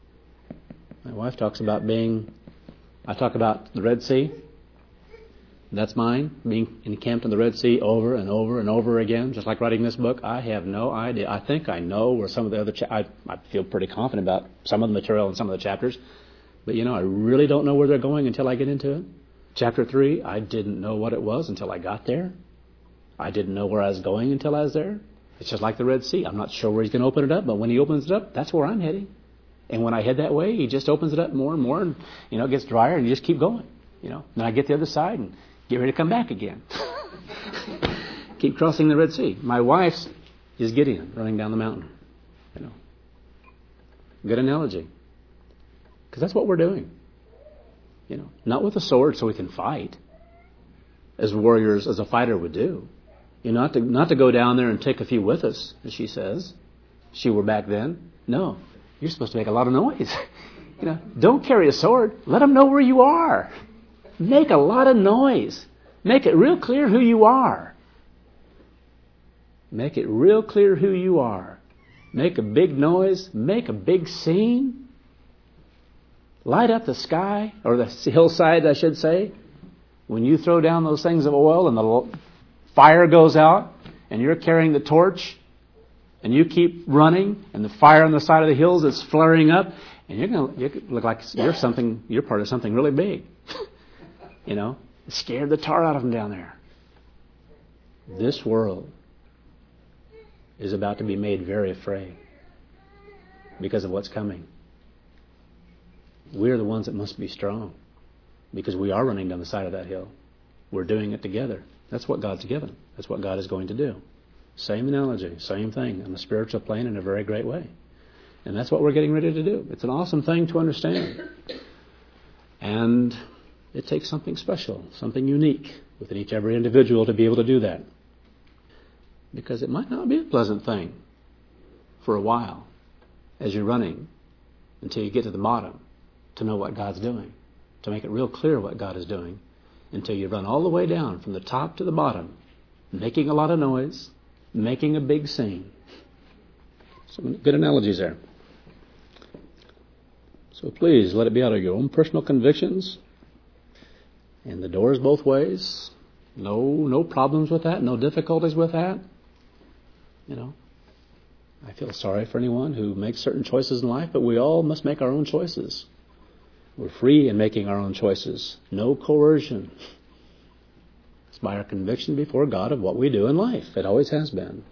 My wife talks about I talk about the Red Sea. That's mine, being encamped in the Red Sea over and over and over again, just like writing this book. I have no idea. I think I know where some of the other I feel pretty confident about some of the material in some of the chapters. But, I really don't know where they're going until I get into it. Chapter 3, I didn't know what it was until I got there. I didn't know where I was going until I was there. It's just like the Red Sea. I'm not sure where he's going to open it up, but when he opens it up, that's where I'm heading. And when I head that way, he just opens it up more and more, and, it gets drier, and you just keep going. Then I get the other side and get ready to come back again. Keep crossing the Red Sea. My wife's is Gideon running down the mountain. Good analogy. Because that's what we're doing. Not with a sword so we can fight, as warriors, as a fighter would do. Not to go down there and take a few with us, as she says. She were back then. No, you're supposed to make a lot of noise. Don't carry a sword. Let them know where you are. Make a lot of noise. Make it real clear who you are. Make it real clear who you are. Make a big noise. Make a big scene. Light up the sky, or the hillside, I should say. When you throw down those things of oil and the fire goes out, and you're carrying the torch, and you keep running, and the fire on the side of the hills is flaring up, and you look like you're part of something really big. It scared the tar out of them down there. This world is about to be made very afraid because of what's coming. We're the ones that must be strong because we are running down the side of that hill. We're doing it together. That's what God's given. That's what God is going to do. Same analogy, same thing on the spiritual plane in a very great way. And that's what we're getting ready to do. It's an awesome thing to understand. And it takes something special, something unique within every individual to be able to do that. Because it might not be a pleasant thing for a while as you're running until you get to the bottom to know what God's doing, to make it real clear what God is doing, until you run all the way down from the top to the bottom, making a lot of noise, making a big scene. Some good analogies there. So please let it be out of your own personal convictions. And the door is both ways. No problems with that, no difficulties with that. I feel sorry for anyone who makes certain choices in life, but we all must make our own choices. We're free in making our own choices. No coercion. It's by our conviction before God of what we do in life. It always has been.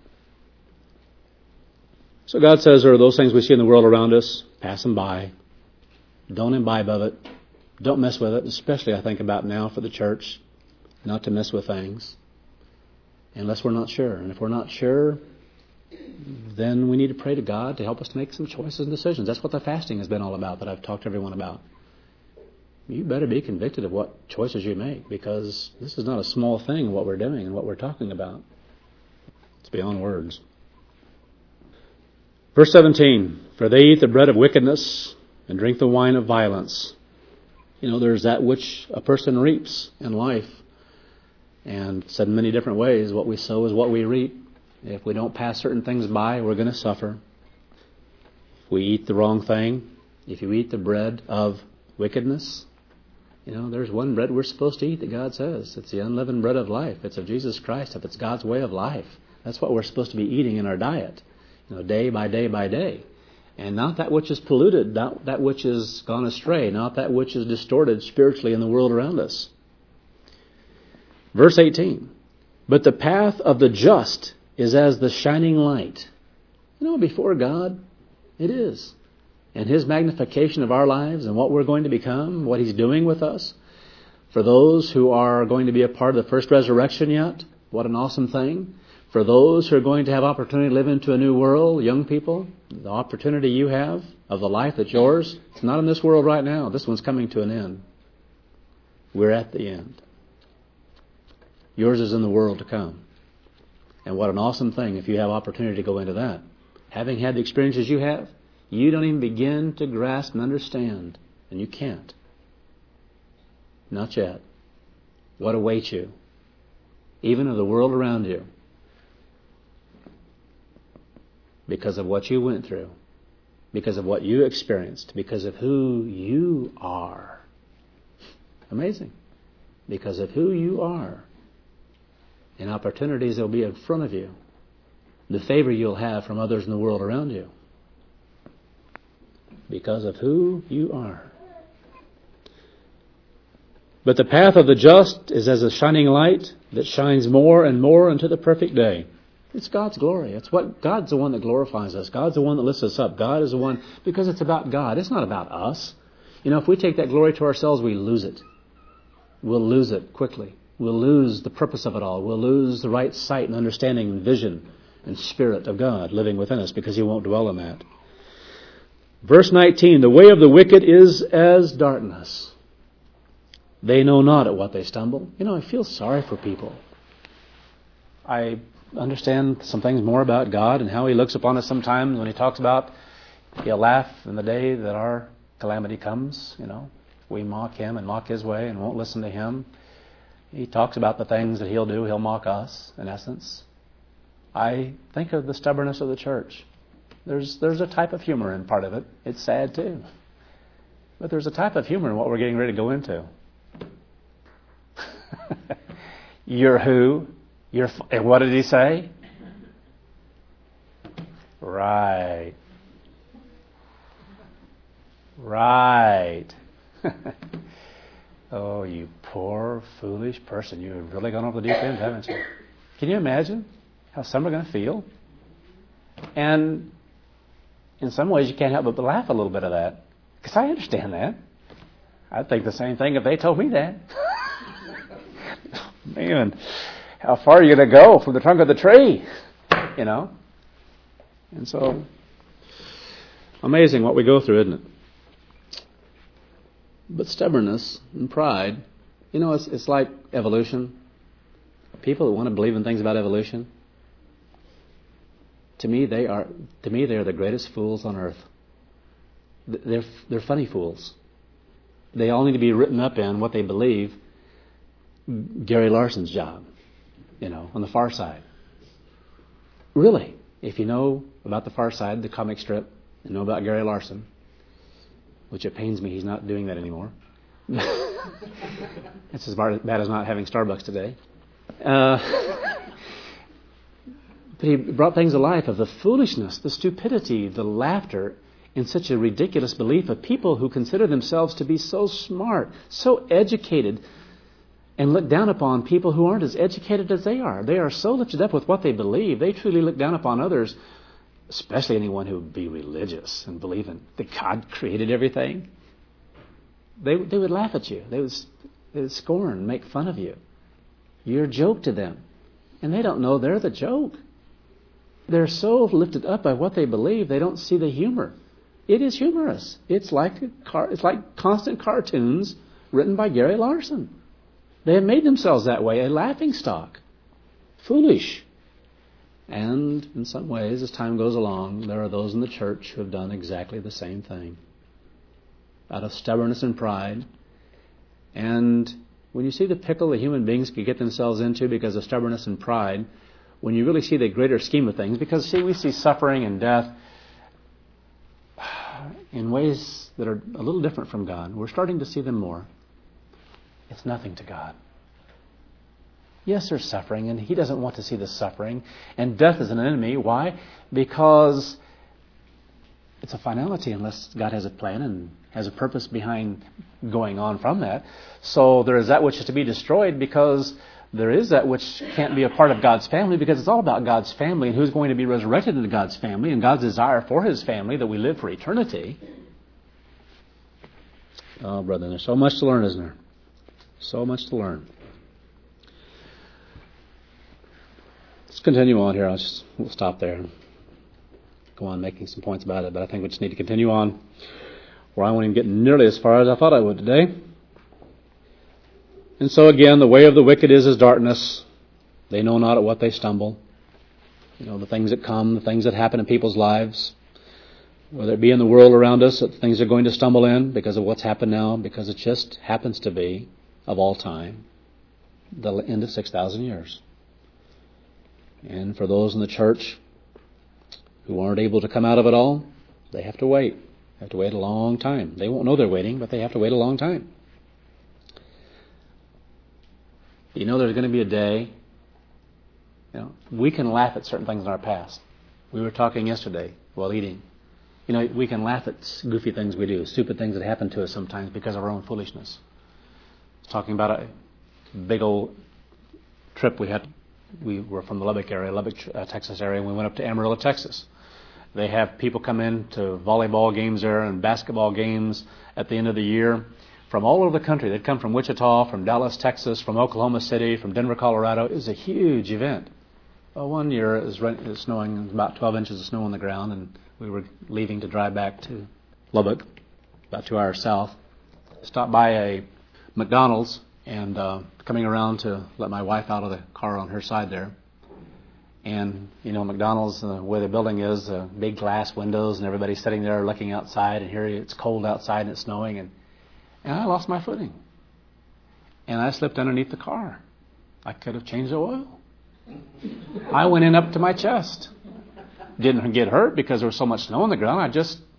So God says there are those things we see in the world around us. Pass them by. Don't imbibe of it. Don't mess with it. Especially I think about now for the church. Not to mess with things. Unless we're not sure. And if we're not sure, then we need to pray to God to help us to make some choices and decisions. That's what the fasting has been all about that I've talked to everyone about. You better be convicted of what choices you make, because this is not a small thing what we're doing and what we're talking about. It's beyond words. Verse 17, for they eat the bread of wickedness and drink the wine of violence. There's that which a person reaps in life. And said in many different ways, what we sow is what we reap. If we don't pass certain things by, we're going to suffer. If we eat the wrong thing, if you eat the bread of wickedness, there's one bread we're supposed to eat that God says. It's the unleavened bread of life. It's of Jesus Christ. If it's God's way of life, that's what we're supposed to be eating in our diet, day by day by day. And not that which is polluted, not that which is gone astray, not that which is distorted spiritually in the world around us. Verse 18, but the path of the just is as the shining light. Before God, it is. And His magnification of our lives and what we're going to become, what He's doing with us. For those who are going to be a part of the first resurrection yet, what an awesome thing. For those who are going to have opportunity to live into a new world, young people, the opportunity you have of the life that's yours, it's not in this world right now. This one's coming to an end. We're at the end. Yours is in the world to come. And what an awesome thing if you have opportunity to go into that. Having had the experiences you have, you don't even begin to grasp and understand. And you can't. Not yet. What awaits you. Even of the world around you. Because of what you went through. Because of what you experienced. Because of who you are. Amazing. because of who you are. And opportunities that will be in front of you. The favor you'll have from others in the world around you. Because of who you are. But the path of the just is as a shining light that shines more and more into the perfect day. It's God's glory. God's the one that glorifies us. God's the one that lifts us up. God is the one, because it's about God. It's not about us. If we take that glory to ourselves, we lose it. We'll lose it quickly. We'll lose the purpose of it all. We'll lose the right sight and understanding and vision and spirit of God living within us, because He won't dwell in that. Verse 19, the way of the wicked is as darkness. They know not at what they stumble. I feel sorry for people. I understand some things more about God and how He looks upon us sometimes when He talks about He'll laugh in the day that our calamity comes. We mock Him and mock His way and won't listen to Him. He talks about the things that He'll do. He'll mock us, in essence. I think of the stubbornness of the church. There's a type of humor in part of it. It's sad too. But there's a type of humor in what we're getting ready to go into. You're who? And what did He say? Right. Oh, you poor, foolish person. You've really gone over the deep end, haven't you? Can you imagine how some are going to feel? And in some ways you can't help but laugh a little bit of that. Because I understand that. I'd think the same thing if they told me that. Man, how far are you going to go from the trunk of the tree? And so, amazing what we go through, isn't it? But stubbornness and pride, it's like evolution. People that want to believe in things about evolution, to me they are the greatest fools on earth. They're funny fools. They all need to be written up in what they believe. Gary Larson's job, on the Far Side. Really, if you know about the Far Side, the comic strip, and know about Gary Larson, which it pains me he's not doing that anymore. It's as bad as not having Starbucks today. But he brought things to life of the foolishness, the stupidity, the laughter in such a ridiculous belief of people who consider themselves to be so smart, so educated, and look down upon people who aren't as educated as they are. They are so lifted up with what they believe. They truly look down upon others, especially anyone who would be religious and believe in that God created everything. They would laugh at you. They would scorn, make fun of you. You're a joke to them. And they don't know they're the joke. They're so lifted up by what they believe, they don't see the humor. It is humorous. It's like constant cartoons written by Gary Larson. They have made themselves that way, a laughingstock. Foolish. And in some ways, as time goes along, there are those in the church who have done exactly the same thing. Out of stubbornness and pride. And when you see the pickle that human beings can get themselves into because of stubbornness and pride, when you really see the greater scheme of things, because we see suffering and death in ways that are a little different from God. We're starting to see them more. It's nothing to God. Yes, there's suffering, and He doesn't want to see the suffering. And death is an enemy. Why? Because it's a finality unless God has a plan and has a purpose behind going on from that. So there is that which is to be destroyed because there is that which can't be a part of God's family, because it's all about God's family and who's going to be resurrected into God's family and God's desire for His family that we live for eternity. Oh, brother, there's so much to learn, isn't there? So much to learn. Let's continue on here. We'll stop there and go on making some points about it, but I think we just need to continue on where I won't even get nearly as far as I thought I would today. And so again, the way of the wicked is as darkness. They know not at what they stumble. The things that come, the things that happen in people's lives, whether it be in the world around us, that things are going to stumble in because of what's happened now, because it just happens to be, of all time, the end of 6,000 years. And for those in the church who aren't able to come out of it all, they have to wait. They have to wait a long time. They won't know they're waiting, but they have to wait a long time. You know there's going to be a day, we can laugh at certain things in our past. We were talking yesterday while eating. We can laugh at goofy things we do, stupid things that happen to us sometimes because of our own foolishness. I was talking about a big old trip we had. We were from the Lubbock, Texas area, and we went up to Amarillo, Texas. They have people come in to volleyball games there and basketball games at the end of the year from all over the country. They'd come from Wichita, from Dallas, Texas, from Oklahoma City, from Denver, Colorado. It was a huge event. Well, one year it was snowing, about 12 inches of snow on the ground, and we were leaving to drive back to Lubbock, about 2 hours south. Stopped by a McDonald's and coming around to let my wife out of the car on her side there. And, McDonald's, the way the building is, big glass windows, and everybody's sitting there looking outside, and here it's cold outside and it's snowing, and I lost my footing. And I slipped underneath the car. I could have changed the oil. I went in up to my chest. Didn't get hurt because there was so much snow on the ground.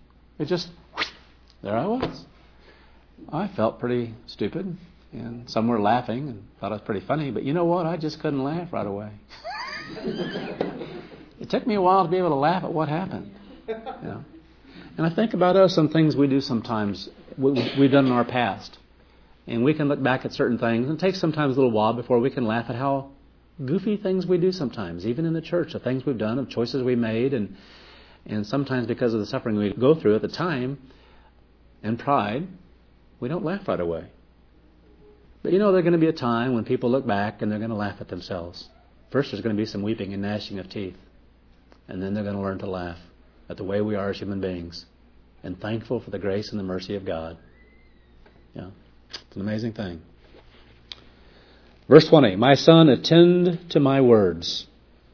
There I was. I felt pretty stupid, and some were laughing and thought it was pretty funny, but you know what? I just couldn't laugh right away. It took me a while to be able to laugh at what happened. And I think about us, some things we do sometimes, we've done in our past. And we can look back at certain things, and it takes sometimes a little while before we can laugh at how goofy things we do sometimes, even in the church, the things we've done, the choices we made, and sometimes because of the suffering we go through at the time, and pride, we don't laugh right away. But there's going to be a time when people look back and they're going to laugh at themselves. First, there's going to be some weeping and gnashing of teeth. And then they're going to learn to laugh at the way we are as human beings and thankful for the grace and the mercy of God. It's an amazing thing. Verse 20, my son, attend to my words.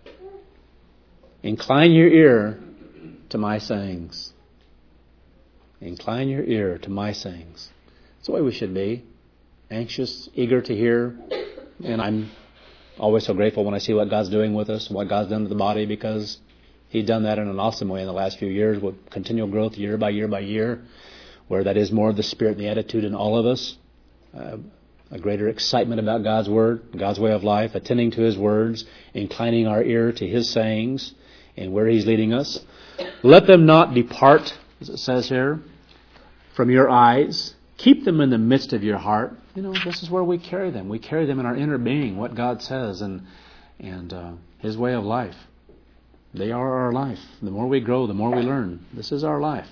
Incline your ear to my sayings. Incline your ear to my sayings. It's the way we should be. Anxious, eager to hear. And I'm always so grateful when I see what God's doing with us, what God's done to the body, because He's done that in an awesome way in the last few years with continual growth year by year by year, where that is more of the spirit and the attitude in all of us. A greater excitement about God's Word, God's way of life, attending to His words, inclining our ear to His sayings and where He's leading us. Let them not depart, as it says here, from your eyes. Keep them in the midst of your heart. This is where we carry them. We carry them in our inner being, what God says and His way of life. They are our life. The more we grow, the more we learn. This is our life.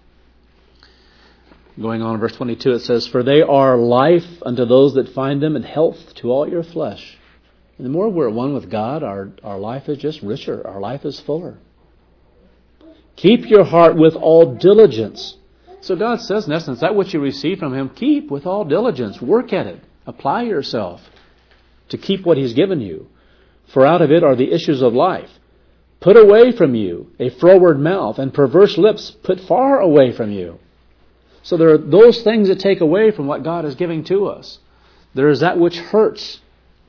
Going on in verse 22, it says, for they are life unto those that find them, and health to all your flesh. And the more we're at one with God, our life is just richer. Our life is fuller. Keep your heart with all diligence. So God says, in essence, that which you receive from Him, keep with all diligence. Work at it. Apply yourself to keep what He's given you. For out of it are the issues of life. Put away from you a froward mouth, and perverse lips put far away from you. So there are those things that take away from what God is giving to us. There is that which hurts,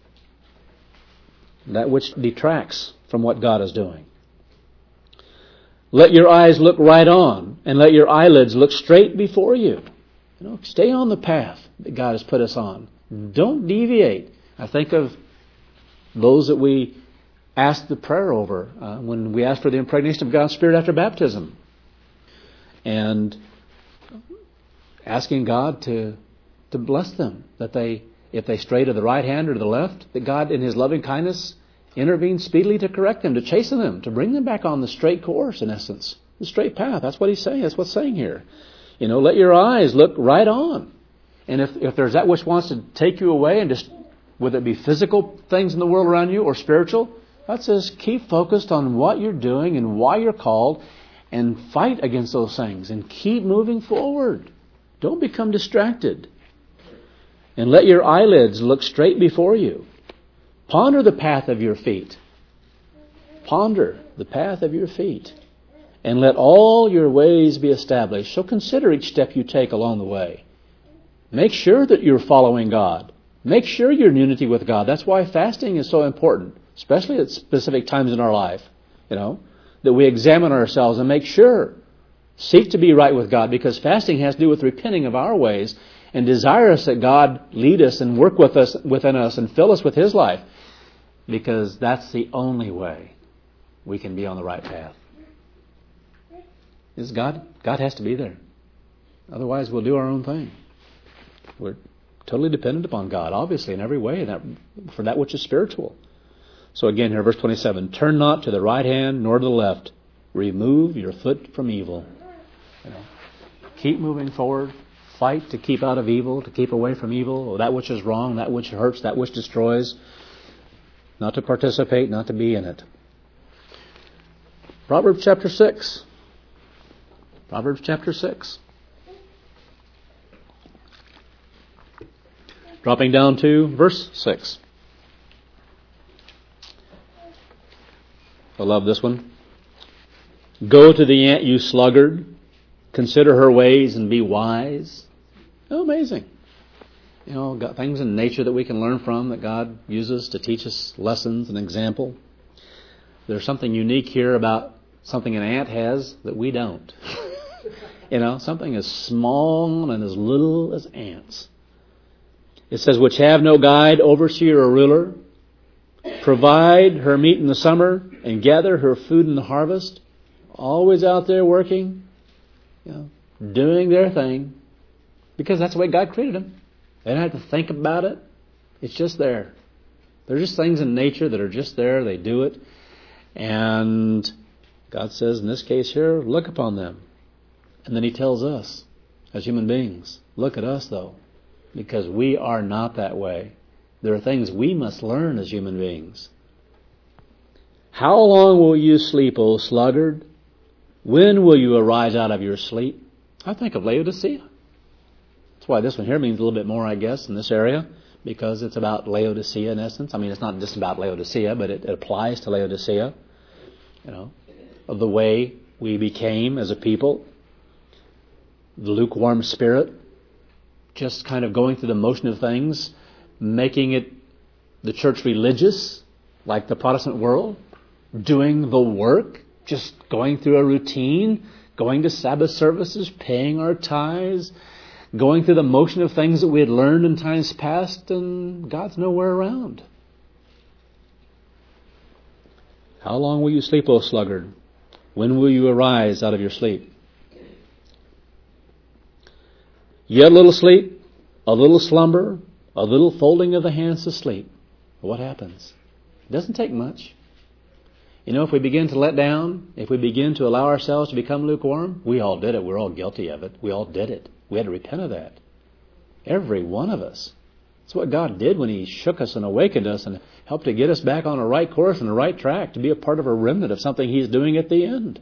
that which detracts from what God is doing. Let your eyes look right on, and let your eyelids look straight before you. Stay on the path that God has put us on. Don't deviate. I think of those that we asked the prayer over when we asked for the impregnation of God's Spirit after baptism. And asking God to bless them, that if they stray to the right hand or to the left, that God in His loving kindness intervenes speedily to correct them, to chasten them, to bring them back on the straight course, in essence, the straight path. That's what He's saying. That's what's saying here. Let your eyes look right on. And if there's that which wants to take you away, and just whether it be physical things in the world around you or spiritual, God says keep focused on what you're doing and why you're called, and fight against those things and keep moving forward. Don't become distracted. And let your eyelids look straight before you. Ponder the path of your feet. Ponder the path of your feet. And let all your ways be established. So consider each step you take along the way. Make sure that you're following God. Make sure you're in unity with God. That's why fasting is so important, especially at specific times in our life. That we examine ourselves and make sure. Seek to be right with God, because fasting has to do with repenting of our ways and desirous that God lead us and work with us, within us, and fill us with His life, because that's the only way we can be on the right path. Is God has to be there. Otherwise, we'll do our own thing. We're totally dependent upon God, obviously, in every way, for that which is spiritual. So again here, verse 27, turn not to the right hand nor to the left. Remove your foot from evil. Keep moving forward. Fight to keep out of evil, to keep away from evil, or that which is wrong, that which hurts, that which destroys. Not to participate, not to be in it. Proverbs chapter 6. Proverbs chapter 6. Dropping down to verse 6. I love this one. Go to the ant, you sluggard. Consider her ways and be wise. Oh, amazing. Got things in nature that we can learn from, that God uses to teach us lessons and example. There's something unique here about something an ant has that we don't. Something as small and as little as ants. It says, which have no guide, overseer, or ruler, provide her meat in the summer and gather her food in the harvest. Always out there working, doing their thing, because that's the way God created them. They don't have to think about it. It's just there. They're just things in nature that are just there. They do it. And God says, in this case here, look upon them. And then He tells us, as human beings, look at us though, because we are not that way. There are things we must learn as human beings. How long will you sleep, O sluggard? When will you arise out of your sleep? I think of Laodicea. That's why this one here means a little bit more, I guess, in this area, because it's about Laodicea in essence. I mean, it's not just about Laodicea, but it applies to Laodicea, of the way we became as a people. The lukewarm spirit, just kind of going through the motion of things, making it the church religious, like the Protestant world, doing the work, just going through a routine, going to Sabbath services, paying our tithes, going through the motion of things that we had learned in times past, and God's nowhere around. How long will you sleep, O sluggard? When will you arise out of your sleep? Yet a little sleep, a little slumber, a little folding of the hands to sleep. What happens? It doesn't take much. If we begin to let down, if we begin to allow ourselves to become lukewarm, we all did it. We're all guilty of it. We all did it. We had to repent of that. Every one of us. That's what God did when He shook us and awakened us and helped to get us back on a right course and the right track, to be a part of a remnant of something He's doing at the end.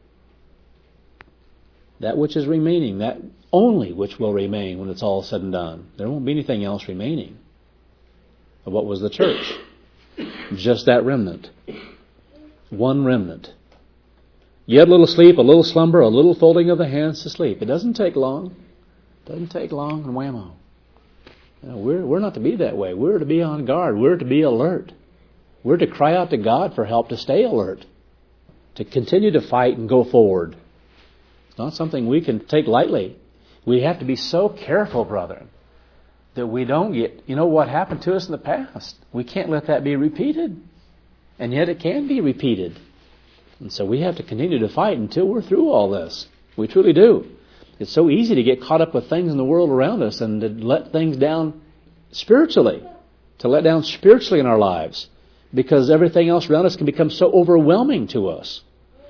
That which is remaining, that only which will remain when it's all said and done. There won't be anything else remaining of what was the church. Just that remnant. One remnant. Yet a little sleep, a little slumber, a little folding of the hands to sleep. It doesn't take long. It doesn't take long, and whammo. We're not to be that way. We're to be on guard. We're to be alert. We're to cry out to God for help to stay alert, to continue to fight and go forward. It's not something we can take lightly. We have to be so careful, brethren, that we don't get, what happened to us in the past. We can't let that be repeated. And yet it can be repeated. And so we have to continue to fight until we're through all this. We truly do. It's so easy to get caught up with things in the world around us and to let things down spiritually. To let down spiritually in our lives. Because everything else around us can become so overwhelming to us.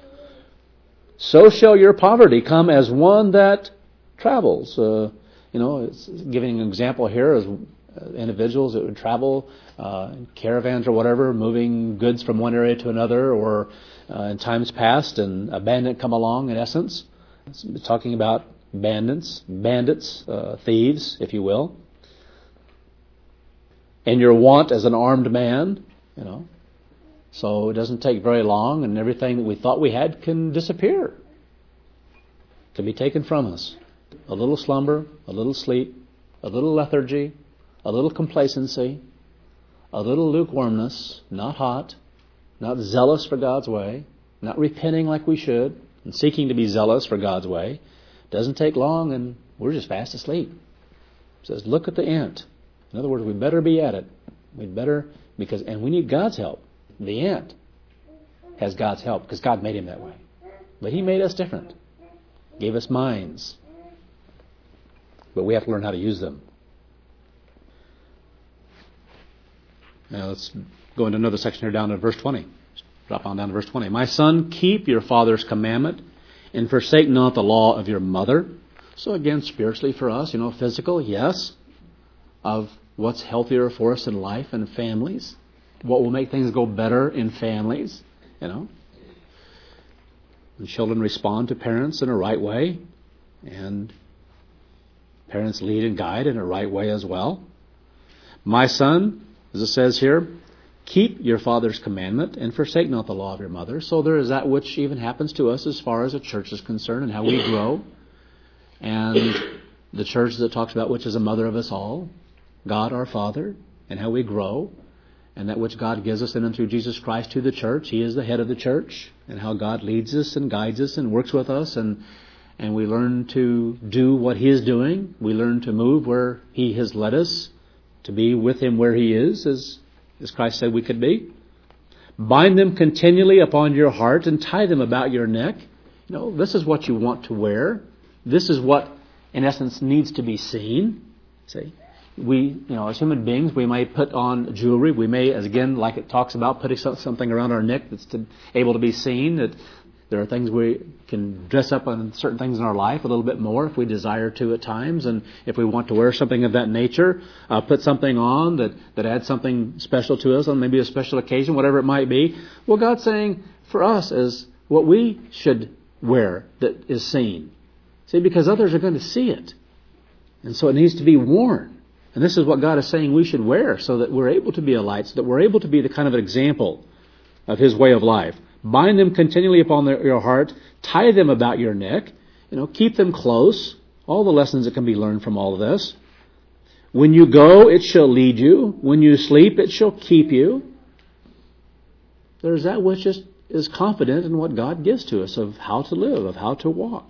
So shall your poverty come as one that travels. It's giving an example here as individuals that would travel in caravans or whatever, moving goods from one area to another, or in times past, and a bandit come along, in essence. It's talking about bandits, thieves, if you will. And your want as an armed man, So it doesn't take very long, and everything that we thought we had can disappear. Can be taken from us. A little slumber, a little sleep, a little lethargy, a little complacency, a little lukewarmness, not hot, not zealous for God's way, not repenting like we should, and seeking to be zealous for God's way. Doesn't take long, and we're just fast asleep. says, look at the ant. In other words, we better be at it. We need God's help. The ant has God's help because God made him that way. But he made us different. Gave us minds. But we have to learn how to use them. Now let's go into another section here down to verse 20. Drop on down to verse 20. My son, keep your father's commandment and forsake not the law of your mother. So again, spiritually for us, physical, yes, of what's healthier for us in life and families. What will make things go better in families, When children respond to parents in a right way, and parents lead and guide in a right way as well. My son, as it says here, keep your father's commandment and forsake not the law of your mother. So there is that which even happens to us as far as the church is concerned and how we grow. And the church that talks about which is the mother of us all, God our Father, and how we grow. And that which God gives us in and through Jesus Christ to the church. He is the head of the church. And how God leads us and guides us and works with us. And we learn to do what He is doing. We learn to move where He has led us. To be with Him where He is, as Christ said we could be. Bind them continually upon your heart and tie them about your neck. This is what you want to wear. This is what, in essence, needs to be seen. See? We, as human beings, we may put on jewelry. We may, as again, like it talks about, putting something around our neck that's able to be seen. That there are things we can dress up on certain things in our life a little bit more if we desire to at times. And if we want to wear something of that nature, put something on that adds something special to us on maybe a special occasion, whatever it might be. Well, God's saying for us is what we should wear that is seen. See, because others are going to see it. And so it needs to be worn. And this is what God is saying we should wear so that we're able to be a light, so that we're able to be the kind of an example of His way of life. Bind them continually upon your heart. Tie them about your neck. Keep them close. All the lessons that can be learned from all of this. When you go, it shall lead you. When you sleep, it shall keep you. There's that which is confident in what God gives to us of how to live, of how to walk.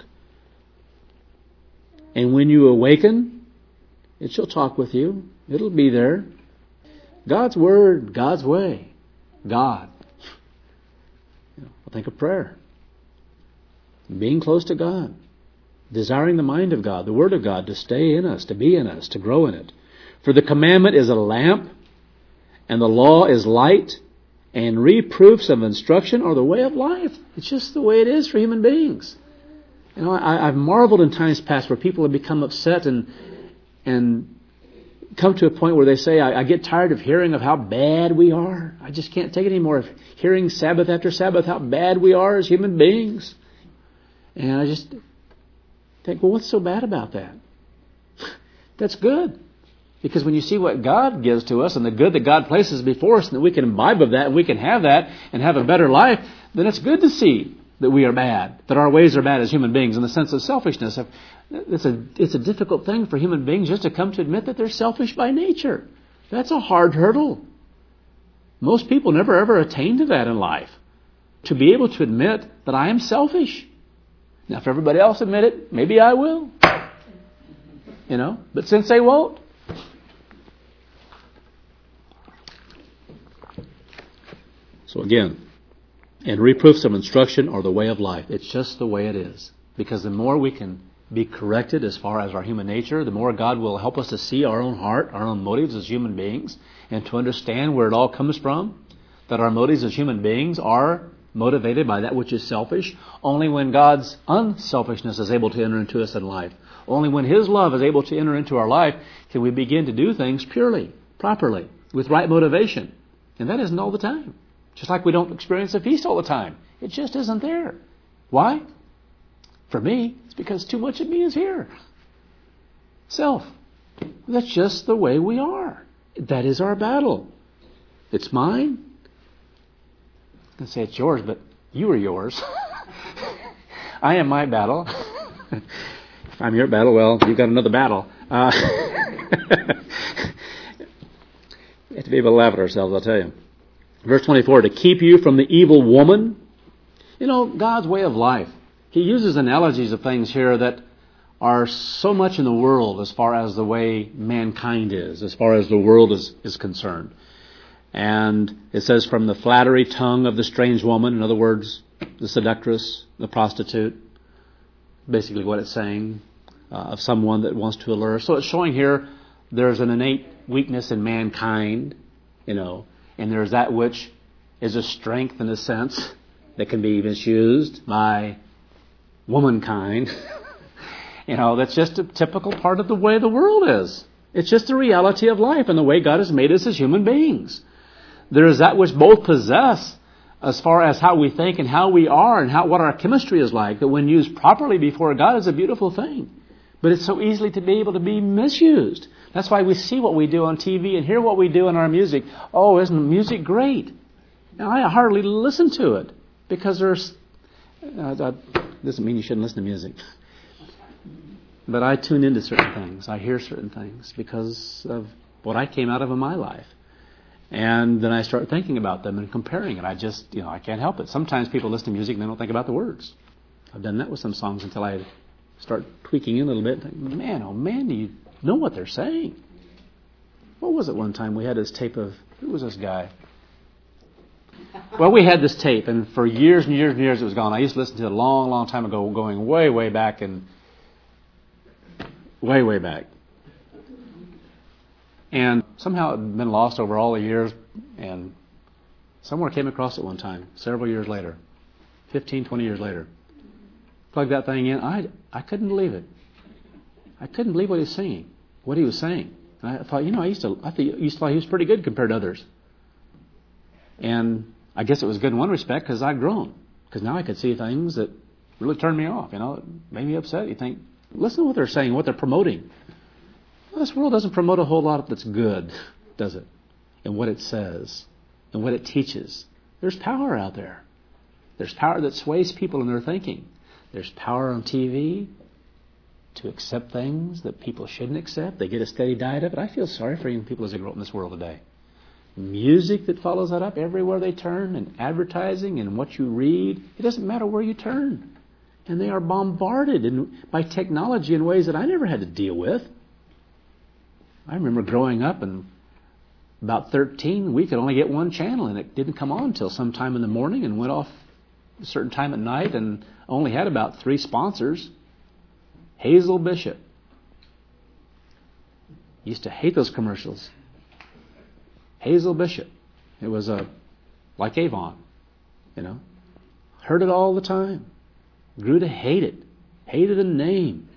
And when you awaken, it shall talk with you. It'll be there. God's Word, God's way. God. Think of prayer. Being close to God. Desiring the mind of God, the Word of God, to stay in us, to be in us, to grow in it. For the commandment is a lamp, and the law is light, and reproofs of instruction are the way of life. It's just the way it is for human beings. I've marveled in times past where people have become upset and come to a point where they say, I get tired of hearing of how bad we are. I just can't take it anymore of hearing Sabbath after Sabbath how bad we are as human beings. And I just think, well, what's so bad about that? That's good. Because when you see what God gives to us and the good that God places before us and that we can imbibe of that and we can have that and have a better life, then it's good to see that we are bad, that our ways are bad as human beings in the sense of selfishness. It's a difficult thing for human beings just to come to admit that they're selfish by nature. That's a hard hurdle. Most people never ever attain to that in life. To be able to admit that I am selfish. Now if everybody else admit it, maybe I will. But since they won't. So again, and reproofs of instruction are the way of life. It's just the way it is. Because the more we can be corrected as far as our human nature, the more God will help us to see our own heart, our own motives as human beings, and to understand where it all comes from. That our motives as human beings are motivated by that which is selfish. Only when God's unselfishness is able to enter into us in life, only when His love is able to enter into our life, can we begin to do things purely, properly, with right motivation. And that isn't all the time. Just like we don't experience a peace all the time. It just isn't there. Why? For me, it's because too much of me is here. Self. That's just the way we are. That is our battle. It's mine. I can say it's yours, but you are yours. I am my battle. If I'm your battle, well, you've got another battle. We have to be able to laugh at ourselves, I'll tell you. Verse 24, to keep you from the evil woman. God's way of life. He uses analogies of things here that are so much in the world as far as the way mankind is, as far as the world is concerned. And it says, from the flattery tongue of the strange woman, in other words, the seductress, the prostitute, basically what it's saying, of someone that wants to allure. So it's showing here there's an innate weakness in mankind, and there's that which is a strength in a sense that can be misused by womankind. That's just a typical part of the way the world is. It's just the reality of life and the way God has made us as human beings. There is that which both possess as far as how we think and how we are and what our chemistry is like, that when used properly before God is a beautiful thing. But it's so easily to be able to be misused. That's why we see what we do on TV and hear what we do in our music. Oh, isn't music great? Now, I hardly listen to it because there's... that doesn't mean you shouldn't listen to music. But I tune into certain things. I hear certain things because of what I came out of in my life. And then I start thinking about them and comparing it. I just, I can't help it. Sometimes people listen to music and they don't think about the words. I've done that with some songs until I start tweaking in a little bit. And think, man, oh man, do you know what they're saying? What was it one time we had this tape of, who was this guy? Well, we had this tape, and for years and years and years it was gone. I used to listen to it a long, long time ago, going way, way back and way, way back. And somehow it had been lost over all the years, and somewhere came across it one time, several years later, 15, 20 years later. Plugged that thing in. I couldn't believe it. I couldn't believe what he was singing, what he was saying. And I thought, I used to thought he was pretty good compared to others. And I guess it was good in one respect because I'd grown. Because now I could see things that really turned me off. It made me upset. You think, listen to what they're saying, what they're promoting. Well, this world doesn't promote a whole lot that's good, does it? And what it says and what it teaches. There's power out there. There's power that sways people in their thinking. There's power on TV to accept things that people shouldn't accept. They get a steady diet of it. I feel sorry for young people as they grow up in this world today. Music that follows that up everywhere they turn, and advertising and what you read. It doesn't matter where you turn. And they are bombarded by technology in ways that I never had to deal with. I remember growing up, and about 13, we could only get one channel, and it didn't come on until sometime in the morning and went off a certain time at night, and only had about 3 sponsors. Hazel Bishop. Used to hate those commercials. Hazel Bishop. It was like Avon, Heard it all the time. Grew to hate it. Hated the name.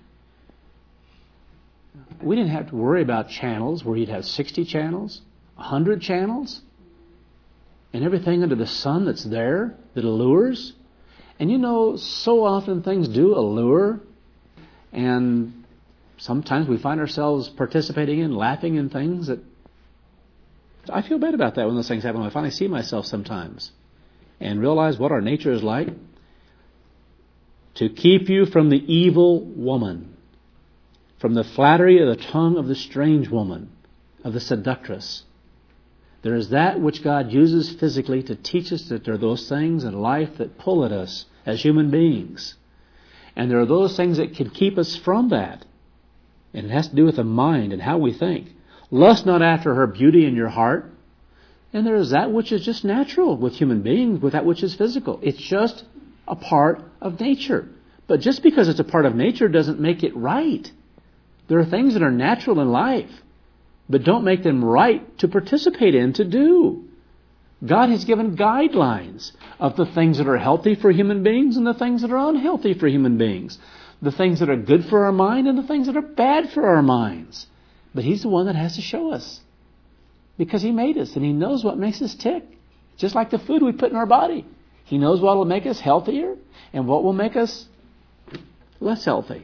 We didn't have to worry about channels where you'd have 60 channels, 100 channels, and everything under the sun that's there that allures. And so often things do allure, and sometimes we find ourselves participating in, laughing in things that I feel bad about that when those things happen. I finally see myself sometimes and realize what our nature is like. To keep you from the evil woman, from the flattery of the tongue of the strange woman, of the seductress. There is that which God uses physically to teach us that there are those things in life that pull at us as human beings. And there are those things that can keep us from that. And it has to do with the mind and how we think. Lust not after her beauty in your heart. And there is that which is just natural with human beings, with that which is physical. It's just a part of nature. But just because it's a part of nature doesn't make it right. There are things that are natural in life, but don't make them right to participate in, to do. God has given guidelines of the things that are healthy for human beings and the things that are unhealthy for human beings. The things that are good for our mind and the things that are bad for our minds. But He's the one that has to show us. Because He made us and He knows what makes us tick. Just like the food we put in our body. He knows what will make us healthier and what will make us less healthy.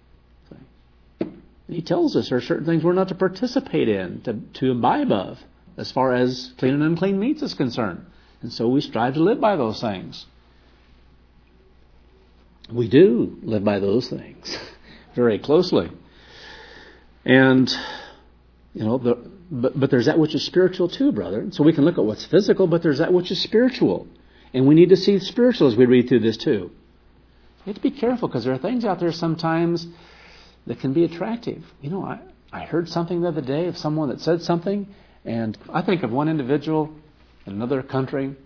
He tells us there are certain things we're not to participate in, to imbibe of, as far as clean and unclean meats is concerned. And so we strive to live by those things. We do live by those things very closely. And, but there's that which is spiritual too, brother. So we can look at what's physical, but there's that which is spiritual. And we need to see spiritual as we read through this too. You have to be careful because there are things out there sometimes that can be attractive. I heard something the other day of someone that said something, and I think of one individual in another country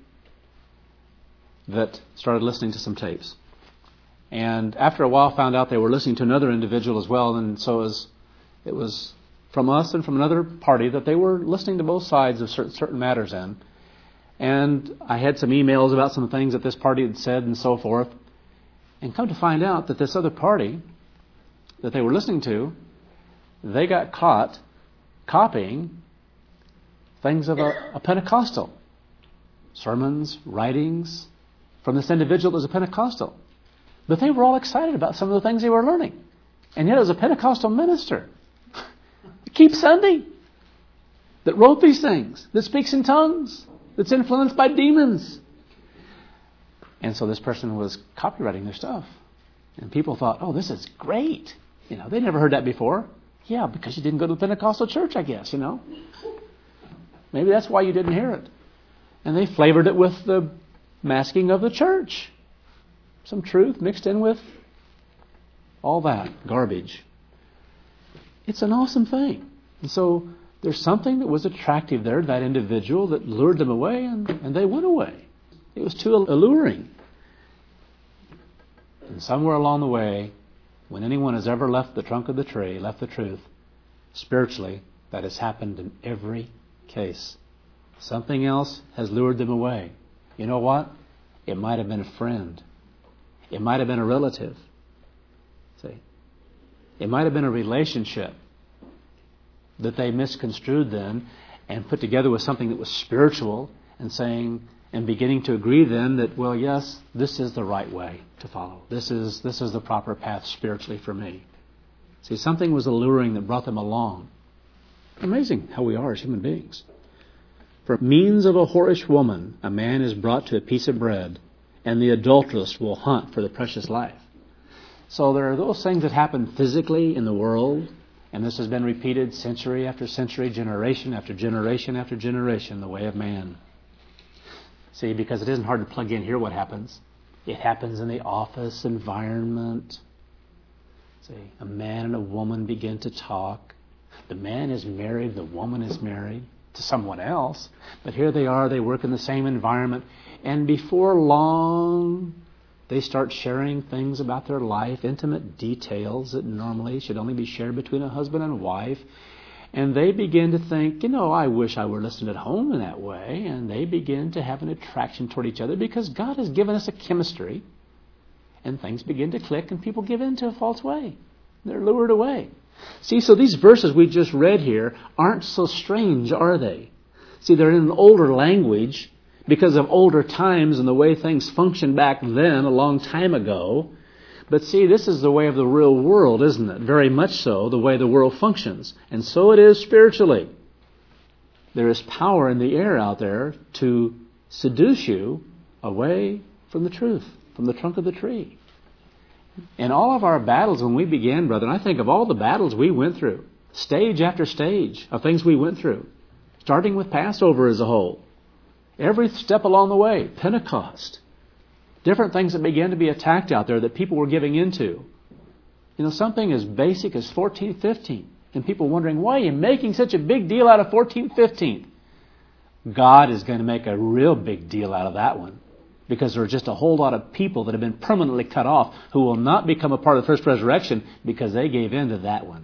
that started listening to some tapes. And after a while found out they were listening to another individual as well, and so it was from us and from another party that they were listening to both sides of certain matters in. And I had some emails about some things that this party had said and so forth. And come to find out that this other party that they were listening to, they got caught copying things of a Pentecostal. Sermons, writings from this individual that was a Pentecostal. But they were all excited about some of the things they were learning. And yet it was a Pentecostal minister, Keep Sunday, that wrote these things, that speaks in tongues, that's influenced by demons. And so this person was copywriting their stuff. And people thought, oh, this is great. They never heard that before. Yeah, because you didn't go to the Pentecostal church, I guess, Maybe that's why you didn't hear it. And they flavored it with the masking of the church. Some truth mixed in with all that garbage. It's an awesome thing. And so there's something that was attractive there to that individual that lured them away, and they went away. It was too alluring. And somewhere along the way, when anyone has ever left the trunk of the tree, left the truth, spiritually, that has happened in every case. Something else has lured them away. You know what? It might have been a friend. It might have been a relative. See? It might have been a relationship that they misconstrued then and put together with something that was spiritual and beginning to agree then that, well, yes, this is the right way to follow. This is the proper path spiritually for me. See, something was alluring that brought them along. Amazing how we are as human beings. For means of a whorish woman, a man is brought to a piece of bread, and the adulteress will hunt for the precious life. So there are those things that happen physically in the world, and this has been repeated century after century, generation after generation after generation, the way of man. See, because it isn't hard to plug in here what happens. It happens in the office environment. See, a man and a woman begin to talk. The man is married, the woman is married to someone else. But here they are, they work in the same environment. And before long, they start sharing things about their life, intimate details that normally should only be shared between a husband and wife. And they begin to think, I wish I were listening at home in that way. And they begin to have an attraction toward each other because God has given us a chemistry. And things begin to click and people give in to a false way. They're lured away. See, so these verses we just read here aren't so strange, are they? See, they're in an older language because of older times and the way things functioned back then, a long time ago. But see, this is the way of the real world, isn't it? Very much so, the way the world functions. And so it is spiritually. There is power in the air out there to seduce you away from the truth, from the trunk of the tree. In all of our battles when we began, brethren, I think of all the battles we went through, stage after stage of things we went through, starting with Passover as a whole. Every step along the way, Pentecost, different things that began to be attacked out there that people were giving into. Something as basic as 14th, 15th, and people wondering, why are you making such a big deal out of 14th, 15th? God is going to make a real big deal out of that one. Because there are just a whole lot of people that have been permanently cut off who will not become a part of the first resurrection because they gave in to that one.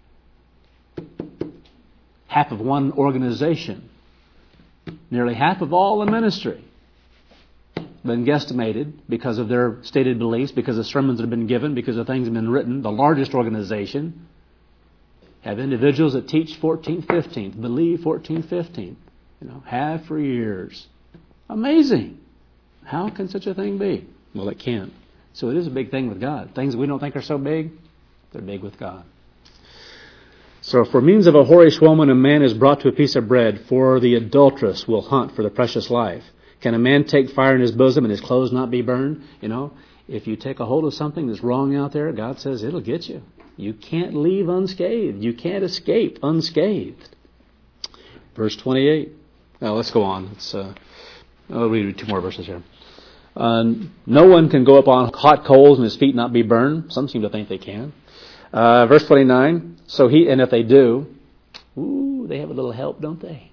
Half of one organization, nearly half of all the ministry, been guesstimated because of their stated beliefs, because of sermons that have been given, because of things that have been written. The largest organization have individuals that teach 14th, 15th, believe 14th, 15th, have for years. Amazing. How can such a thing be? Well, it can. So it is a big thing with God. Things we don't think are so big, they're big with God. So for means of a whorish woman, a man is brought to a piece of bread, for the adulteress will hunt for the precious life. Can a man take fire in his bosom and his clothes not be burned? If you take a hold of something that's wrong out there, God says it'll get you. You can't leave unscathed. You can't escape unscathed. Verse 28. Now let's go on. I'll read 2 more verses here. No one can go up on hot coals and his feet not be burned. Some seem to think they can. Verse 29. So he, and if they do, they have a little help, don't they?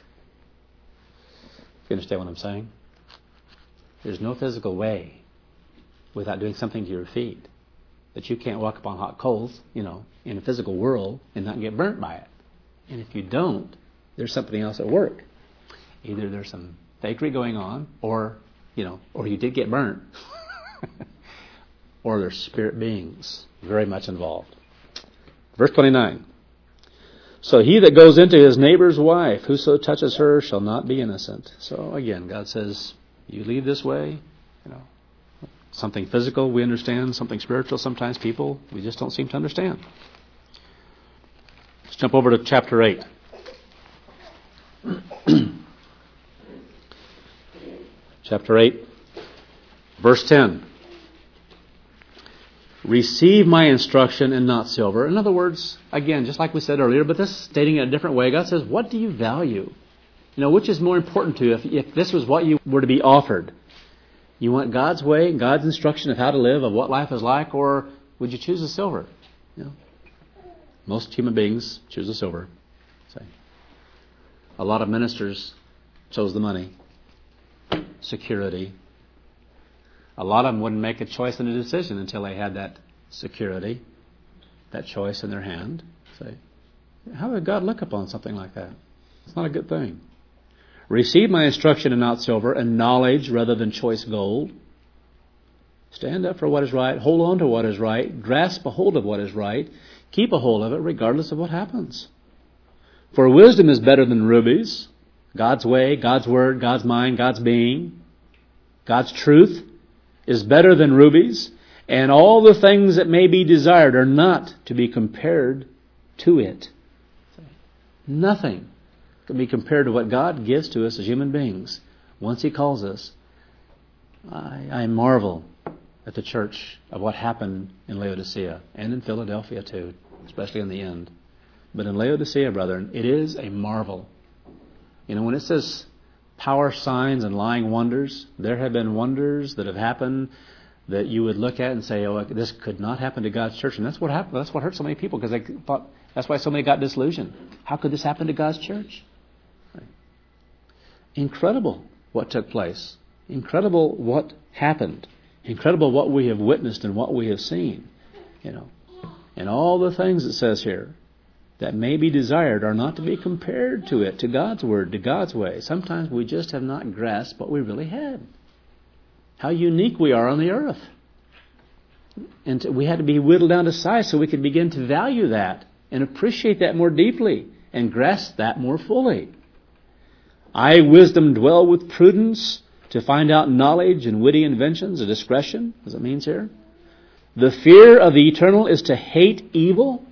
You understand what I'm saying? There's no physical way without doing something to your feet that you can't walk upon hot coals, in a physical world and not get burnt by it. And if you don't, there's something else at work. Either there's some fakery going on, or you did get burnt, or there's spirit beings very much involved. Verse 29. So he that goes into his neighbor's wife, whoso touches her shall not be innocent. So again, God says, you lead this way, something physical we understand, something spiritual sometimes people we just don't seem to understand. Let's jump over to chapter 8. Chapter 8, verse 10. Receive my instruction and not silver. In other words, again, just like we said earlier, but this is stating it a different way. God says, what do you value? Which is more important to you if this was what you were to be offered? You want God's way, God's instruction of how to live, of what life is like, or would you choose the silver? Most human beings choose the silver. A lot of ministers chose the money, security. A lot of them wouldn't make a choice and a decision until they had that security, that choice in their hand. How would God look upon something like that? It's not a good thing. Receive my instruction and not silver, and knowledge rather than choice gold. Stand up for what is right. Hold on to what is right. Grasp a hold of what is right. Keep a hold of it regardless of what happens. For wisdom is better than rubies. God's way, God's word, God's mind, God's being, God's truth is better than rubies, and all the things that may be desired are not to be compared to it. Nothing can be compared to what God gives to us as human beings once He calls us. I marvel at the church of what happened in Laodicea and in Philadelphia too, especially in the end. But in Laodicea, brethren, it is a marvel. When it says power, signs, and lying wonders, there have been wonders that have happened that you would look at and say, this could not happen to God's church. And that's what happened. That's what hurt so many people, because they thought, that's why so many got disillusioned. How could this happen to God's church? Right. Incredible what took place. Incredible what happened. Incredible what we have witnessed and what we have seen. And all the things it says here that may be desired are not to be compared to it, to God's word, to God's way. Sometimes we just have not grasped what we really had. How unique we are on the earth. And we had to be whittled down to size so we could begin to value that and appreciate that more deeply and grasp that more fully. I, wisdom, dwell with prudence to find out knowledge and witty inventions, a discretion, as it means here. The fear of the eternal is to hate evil.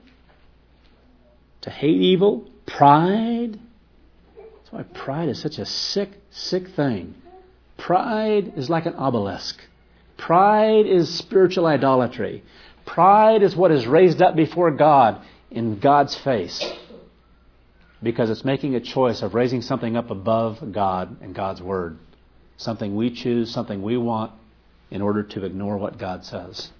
To hate evil, pride. That's why pride is such a sick, sick thing. Pride is like an obelisk. Pride is spiritual idolatry. Pride is what is raised up before God in God's face, because it's making a choice of raising something up above God and God's word. Something we choose, something we want, in order to ignore what God says.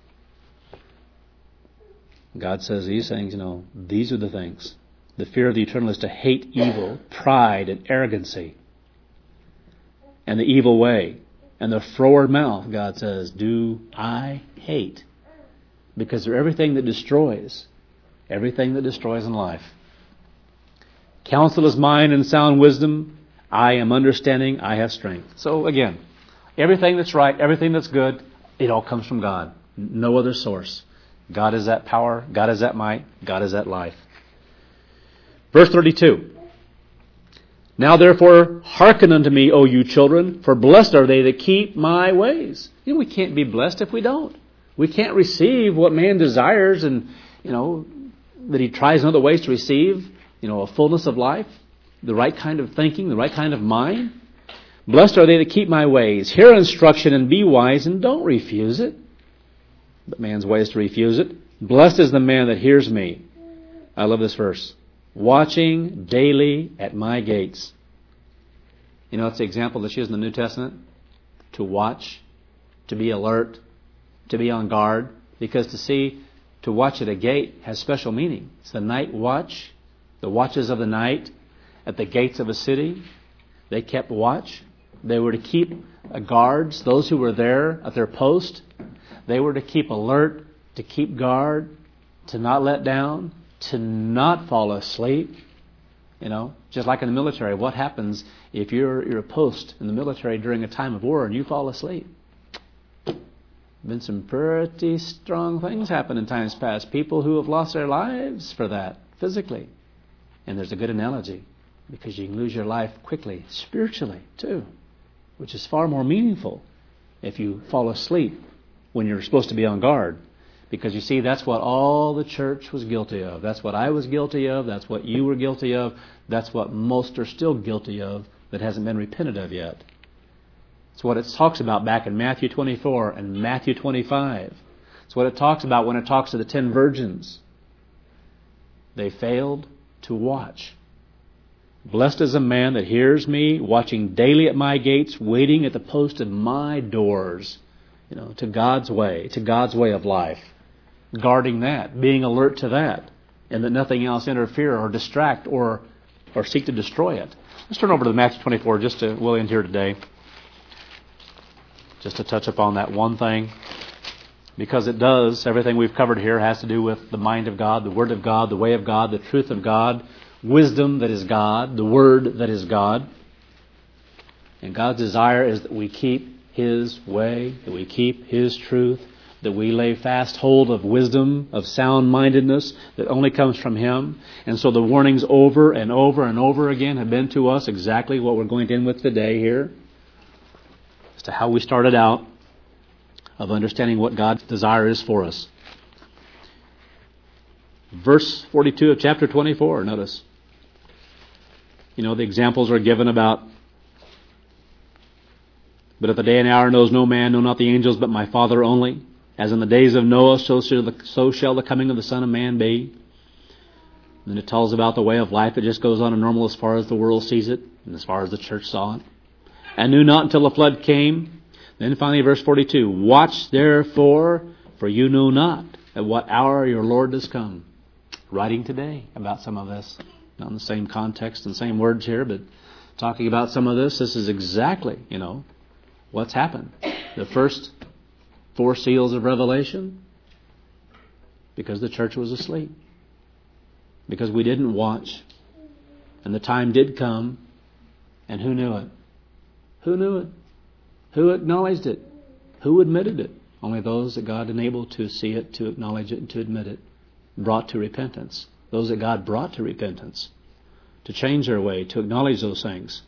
God says these things, these are the things. The fear of the eternal is to hate evil, pride, and arrogancy, and the evil way, and the froward mouth, God says, do I hate. Because they're everything that destroys in life. Counsel is mine and sound wisdom. I am understanding, I have strength. So again, everything that's right, everything that's good, it all comes from God. No other source. God is that power, God is that might, God is that life. Verse 32. Now therefore hearken unto me, O you children, for blessed are they that keep my ways. We can't be blessed if we don't. We can't receive what man desires and, that he tries in other ways to receive, a fullness of life, the right kind of thinking, the right kind of mind. Blessed are they that keep my ways. Hear instruction and be wise, and don't refuse it. But man's way is to refuse it. Blessed is the man that hears me. I love this verse. Watching daily at my gates. It's the example that's used in the New Testament. To watch, to be alert, to be on guard. Because to see To watch at a gate has special meaning. It's the night watch, the watches of the night at the gates of a city. They kept watch. They were to keep guards, those who were there at their post. They were to keep alert, to keep guard, to not let down, to not fall asleep. Just like in the military, what happens if you're a post in the military during a time of war and you fall asleep? Been some pretty strong things happen in times past. People who have lost their lives for that, physically. And there's a good analogy, because you can lose your life quickly, spiritually too, which is far more meaningful if you fall asleep when you're supposed to be on guard. Because you see, that's what all the church was guilty of. That's what I was guilty of. That's what you were guilty of. That's what most are still guilty of that hasn't been repented of yet. It's what it talks about back in Matthew 24 and Matthew 25. It's what it talks about when it talks to the 10 virgins. They failed to watch. Blessed is a man that hears me, watching daily at my gates, waiting at the post of my doors, to God's way of life. Guarding that, being alert to that, and that nothing else interfere or distract or seek to destroy it. Let's turn over to Matthew 24 we'll end here today. Just to touch upon that one thing. Because it does, everything we've covered here has to do with the mind of God, the Word of God, the way of God, the truth of God, wisdom that is God, the Word that is God. And God's desire is that we keep His way, that we keep His truth, that we lay fast hold of wisdom, of sound-mindedness that only comes from Him. And so the warnings over and over and over again have been to us exactly what we're going to end with today here, as to how we started out, of understanding what God's desire is for us. Verse 42 of chapter 24, notice. The examples are given about, but at the day and hour knows no man, no not the angels, but my Father only. As in the days of Noah, so shall the coming of the Son of Man be. And it tells about the way of life that just goes on and normal as far as the world sees it, and as far as the church saw it. And knew not until the flood came. Then finally, verse 42, watch therefore, for you know not at what hour your Lord does come. Writing today about some of this. Not in the same context and same words here, but talking about some of this. This is exactly, what's happened. The first 4 seals of Revelation, because the church was asleep. Because we didn't watch. And the time did come, and who knew it? Who knew it? Who acknowledged it? Who admitted it? Only those that God enabled to see it, to acknowledge it, and to admit it. Brought to repentance. Those that God brought to repentance. To change their way, to acknowledge those things.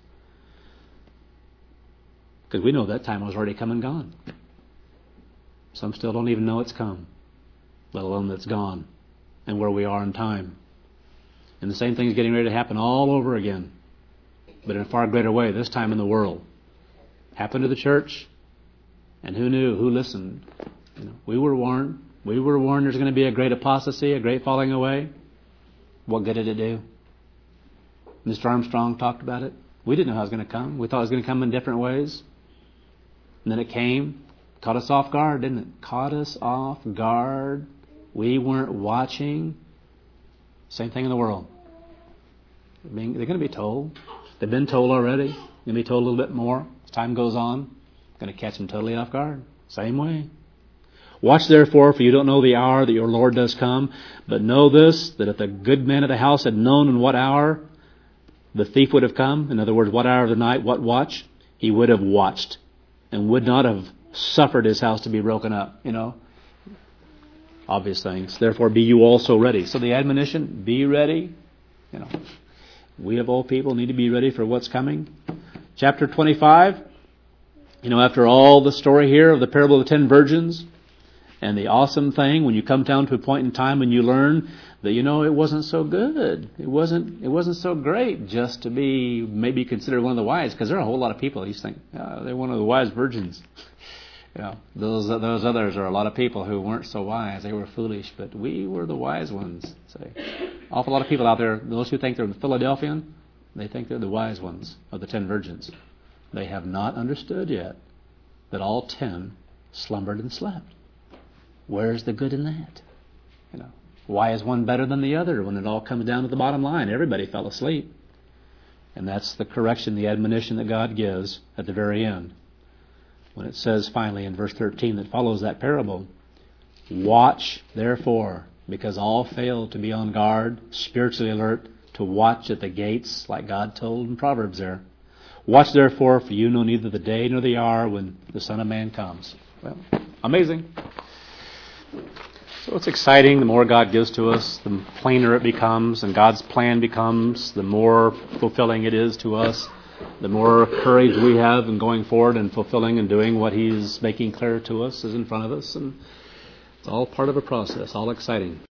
Because we know that time was already come and gone. Some still don't even know it's come, let alone that it's gone, and where we are in time. And the same thing is getting ready to happen all over again, but in a far greater way, this time in the world. Happened to the church, and who knew, who listened? We were warned. We were warned there's going to be a great apostasy, a great falling away. What good did it do? Mr. Armstrong talked about it. We didn't know how it was going to come. We thought it was going to come in different ways. And then it came. Caught us off guard, didn't it? Caught us off guard. We weren't watching. Same thing in the world. They're going to be told. They've been told already. They're going to be told a little bit more as time goes on. Going to catch them totally off guard. Same way. Watch therefore, for you don't know the hour that your Lord does come. But know this, that if the good man of the house had known in what hour the thief would have come, in other words, what hour of the night, what watch, he would have watched and would not have suffered his house to be broken up. Obvious things. Therefore, be you also ready. So the admonition, be ready. We of all people need to be ready for what's coming. Chapter 25, after all the story here of the parable of the 10 virgins, and the awesome thing when you come down to a point in time when you learn that it wasn't so good. It wasn't so great just to be maybe considered one of the wise, because there are a whole lot of people who think they're one of the wise virgins. Those others are a lot of people who weren't so wise. They were foolish, but we were the wise ones. Awful lot of people out there, those who think they're the Philadelphian, they think they're the wise ones of the 10 virgins. They have not understood yet that all 10 slumbered and slept. Where's the good in that? Why is one better than the other when it all comes down to the bottom line? Everybody fell asleep. And that's the correction, the admonition that God gives at the very end. When it says finally in verse 13 that follows that parable, watch therefore, because all fail to be on guard, spiritually alert, to watch at the gates, like God told in Proverbs there. Watch therefore, for you know neither the day nor the hour when the Son of Man comes. Well, amazing. So it's exciting. The more God gives to us, the plainer it becomes, and God's plan becomes, the more fulfilling it is to us, the more courage we have in going forward and fulfilling and doing what He's making clear to us is in front of us. And it's all part of a process, all exciting.